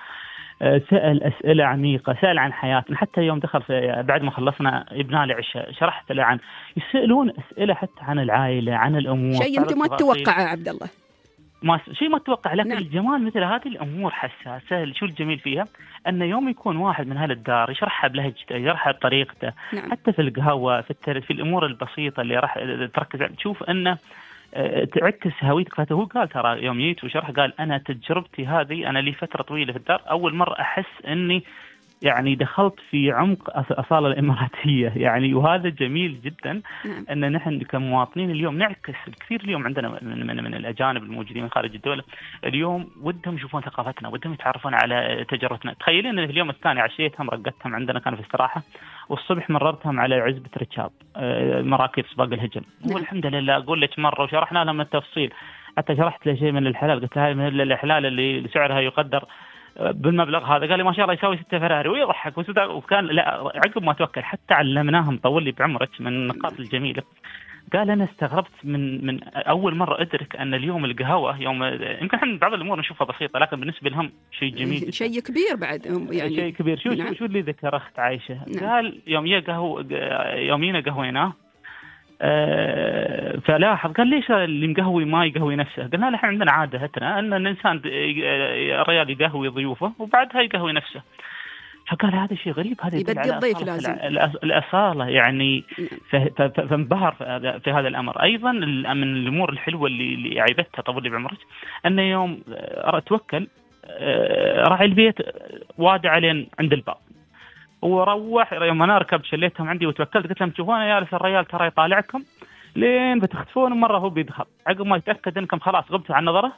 Speaker 21: سأل أسئلة عميقة، سأل عن حياتنا. حتى يوم دخل بعد ما خلصنا يبنى لي عشاء، شرحت له عن يسألون أسئلة حتى عن العائلة، عن الأمور،
Speaker 5: شيء أنت ما تتوقعه عبد الله.
Speaker 21: شيء ما تتوقع، لكن
Speaker 5: نعم.
Speaker 21: الجمال مثل هذه الأمور حساسة. شو الجميل فيها؟ أن يوم يكون واحد من هذا الدار يشرحها بلهجته، يشرحها بطريقته.
Speaker 5: نعم.
Speaker 21: حتى في القهوة، في الأمور البسيطة اللي راح تركز، تشوف أنه تعكس هويتك. فهو قال ترى يوم جيت وشرح، قال أنا تجربتي هذه، أنا لي فترة طويلة في الدار، أول مرة أحس أني يعني دخلت في عمق أصالة الإماراتية يعني. وهذا جميل جدا.
Speaker 5: نعم.
Speaker 21: أن نحن كمواطنين اليوم نعكس الكثير. اليوم عندنا من الأجانب الموجودين من خارج الدولة، اليوم ودهم يشوفون ثقافتنا، ودهم يتعرفون على تجربتنا. تخيلين أن في اليوم الثاني عشيتهم رقدتهم عندنا، كانوا في استراحة، والصبح مررتهم على عزبة ركاب مراكب سباق الهجن.
Speaker 5: نعم.
Speaker 21: والحمد لله أقول لك مرة وشرحنا لهم التفصيل، حتى شرحت له شيء من الحلال، قلت هاي من الحلال اللي سعرها يقدر بالمبلغ هذا. قال لي ما شاء الله يساوي 6 فراري، ويضحك. وكان لا عقب ما توكل حتى علمناهم، طول لي بعمرك من النقاط الجميلة. قال أنا استغربت من أول مرة أدرك أن اليوم القهوة يوم، يمكن احنا بعض الأمور نشوفها بسيطة، لكن بالنسبة لهم شيء جميل،
Speaker 5: شيء كبير بعد يعني،
Speaker 21: شيء كبير. شو اللي ذكر أخت عايشة؟ نعم. قال يوم ينا قهويناه، فلاحظ قال ليش اللي مقهوي ما يقهوي نفسه؟ قلنا له احنا عندنا عادتنا ان الانسان الرجال يقهوي ضيوفه وبعدها يقهوي نفسه. فقال هذا شيء غريب، هذا يدل على
Speaker 5: الضيف لازم
Speaker 21: الأصالة يعني. فانبهر في هذا الأمر. أيضا من الأمور الحلوة اللي عيبتها طول لي بعمرك أن يوم توكل راعي البيت وادع علينا عند الباب، وروح يوم أنا ركبت شليتهم عندي وتوكلت قلت لهم شوفون يا جالس الرجال ترى يطالعكم لين بتختفون مرة هو بيدخل عقب ما يتأكد أنكم خلاص غبتوا عن نظره.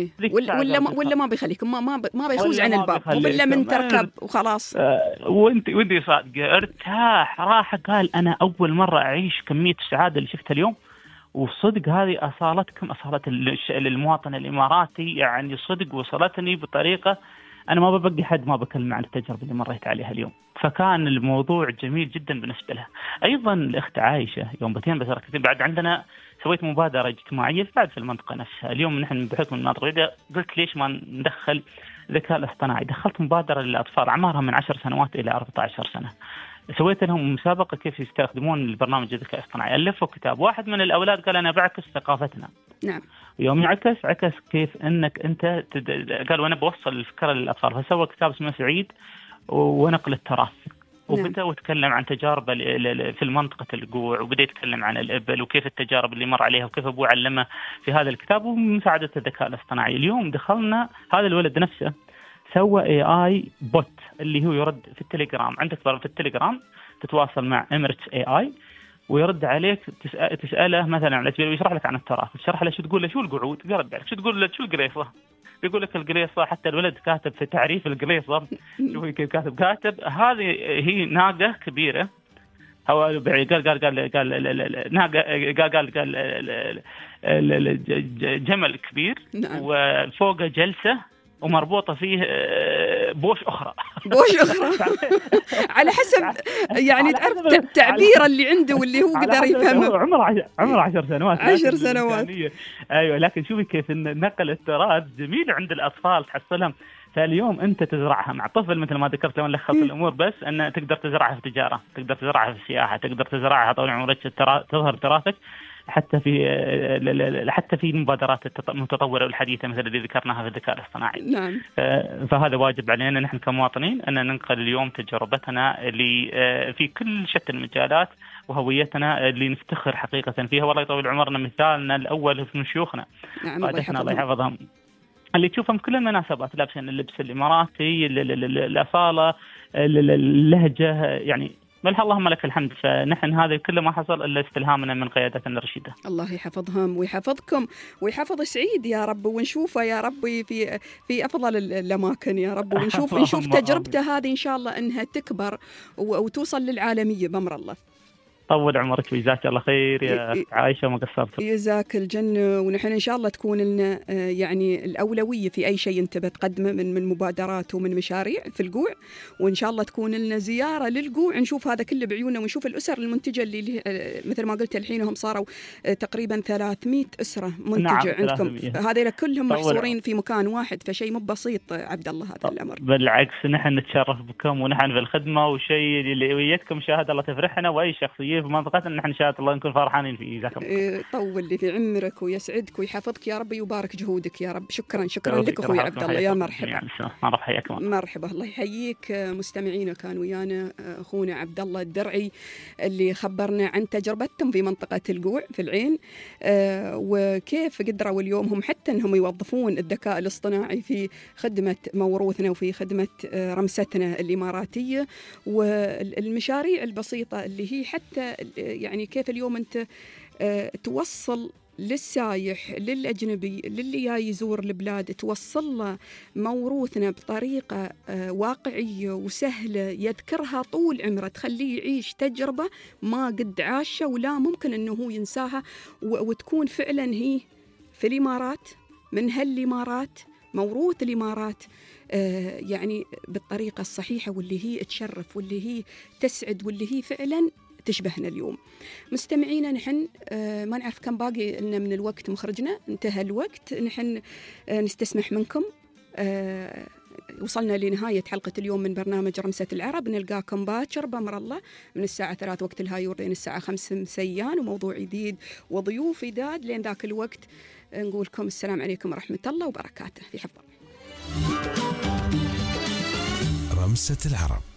Speaker 5: ولا ما بيخليكم ما بيخوز عن الباب ولا من تركب وخلاص.
Speaker 21: وانتي صادقة ارتاح راحة. قال أنا أول مرة أعيش كمية السعادة اللي شفتها اليوم، وصدق هذه أصالتكم، أصالة المواطن الإماراتي يعني صدق وصلتني بطريقة أنا ما ببقي حد ما بكلم عن التجربة اللي مريت عليها اليوم. فكان الموضوع جميل جدا بالنسبة لها. أيضا الأخت عائشة يوم بتين بس ركزتين بعد عندنا سويت مبادرة اجتماعية بعد في المنطقة نفسها. اليوم نحن بحكم المناطق البعيدة قلت ليش ما ندخل الذكاء الاصطناعي. دخلت مبادرة للأطفال أعمارها من 10 سنوات إلى 14 سنة. سويت لهم مسابقة كيف يستخدمون البرنامج الذكاء الاصطناعي. ألفوا كتاب. واحد من الأولاد قال أنا بعكس ثقافتنا.
Speaker 5: نعم.
Speaker 21: يوم عكس كيف أنك أنت قال وأنا بوصل الفكرة للأطفال. فسوى كتاب اسمه سعيد ونقل التراث. وبدأ وتكلم عن تجارب في المنطقة القوع، وبدأ يتكلم عن الإبل وكيف التجارب اللي مر عليها وكيف أبوه علمه في هذا الكتاب ومساعدة الذكاء الاصطناعي. اليوم دخلنا هذا الولد نفسه سوى AI بوت اللي هو يرد في التليجرام. عندك في التليجرام تتواصل مع إميريتس AI ويرد عليك تسأله مثلا عن الأسباب ويشرح لك عن التراث. تشرح له شو تقول له شو القعود يرد عليك، شو تقول له شو القريصة بيقول لك القليصة. حتى الولد كاتب في تعريف القليصة شوفي كيف كاتب هذه هي ناقة كبيرة. هو قال ناقة قال جمل كبير وفوقه جلسة ومربوطة فيه بوش أخرى
Speaker 5: على حسب يعني تعرف التعبير اللي عنده واللي هو قدر يفهمه.
Speaker 21: عمره 10 سنوات.
Speaker 5: 10 سنوات.
Speaker 21: أيوة. لكن شوفي كيف نقل التراث جميل عند الأطفال تحصلهم. فاليوم أنت تزرعها مع طفل مثل ما ذكرت لما لخصت الأمور، بس أن تقدر تزرعها في تجارة، تقدر تزرعها في السياحة، تقدر تزرعها طول عمرك تظهر تراثك حتى في المبادرات المتطورة والحديثة مثل اللي ذكرناها في الذكاء الاصطناعي.
Speaker 5: نعم.
Speaker 21: فهذا واجب علينا نحن كمواطنين أن ننقل اليوم تجربتنا اللي في كل شتى المجالات وهويتنا اللي نفتخر حقيقة فيها. والله يطول عمرنا مثالنا الأول في شيوخنا.
Speaker 5: نعم.
Speaker 21: الله يحفظهم. اللي تشوفهم كل المناسبات لابسين اللبس الإماراتي، الأصالة، اللهجة، يعني اللهم لك الحمد. فنحن هذا كله ما حصل إلا استلهامنا من قيادتنا الرشيدة.
Speaker 5: الله يحفظهم ويحفظكم ويحفظ سعيد يا رب، ونشوفه يا ربي في أفضل الأماكن يا رب، ونشوف تجربته هذه إن شاء الله أنها تكبر وتوصل للعالمية بأمر الله.
Speaker 21: طول عمرك وجزاك الله خير يا عائشة وما قصرت.
Speaker 5: جزاك الجنة. ونحن إن شاء الله تكون لنا يعني الأولوية في أي شيء أنت بتقدمه من مبادرات ومن مشاريع في القوع، وإن شاء الله تكون لنا زيارة للقوع نشوف هذا كله بعيوننا، ونشوف الأسر المنتجة اللي مثل ما قلت الحين هم صاروا تقريبا 300 أسرة منتجة. نعم. عندكم هذول كلهم محصورين في مكان واحد، فشيء مو بسيط عبد الله هذا الأمر.
Speaker 21: بالعكس نحن نتشرف بكم ونحن في الخدمة، وشيء اللي ويتكم شاهد الله تفرحنا، وأي شخصية في منطقتنا نحن شاء الله نكون فرحانين فيه. جزاكم الله.
Speaker 5: طول لي في عمرك ويسعدك ويحفظك يا رب، ويبارك جهودك يا رب. شكرا لك اخوي عبد الله. يا مرحبا. مرحبا. الله يحييك. مستمعينا كان ويانا اخونا عبد الله الدرعي اللي خبرنا عن تجربتهم في منطقة القوع في العين، وكيف قدروا اليوم هم حتى انهم يوظفون الذكاء الاصطناعي في خدمة موروثنا وفي خدمة رمستنا الإماراتية، والمشاريع البسيطة اللي هي حتى يعني كيف اليوم أنت توصل للسايح للأجنبي للي جاي يزور البلاد توصل له موروثنا بطريقة واقعية وسهلة يذكرها طول عمره، تخليه يعيش تجربة ما قد عاشها ولا ممكن أنه هو ينساها، وتكون فعلا هي في الإمارات من هالإمارات موروث الإمارات يعني بالطريقة الصحيحة واللي هي تشرف واللي هي تسعد واللي هي فعلا تشبهنا اليوم. مستمعينا نحن ما نعرف كم باقي لنا من الوقت، مخرجنا انتهى الوقت، نحن نستسمح منكم وصلنا لنهاية حلقة اليوم من برنامج رمسة العرب. نلقاكم باكر بأمر الله من الساعة 3 وقت الهايور لين الساعة 5 مسيان، وموضوع جديد وضيوف جداد. لين ذاك الوقت نقولكم السلام عليكم ورحمة الله وبركاته، في حفظ الله.
Speaker 4: رمسة العرب.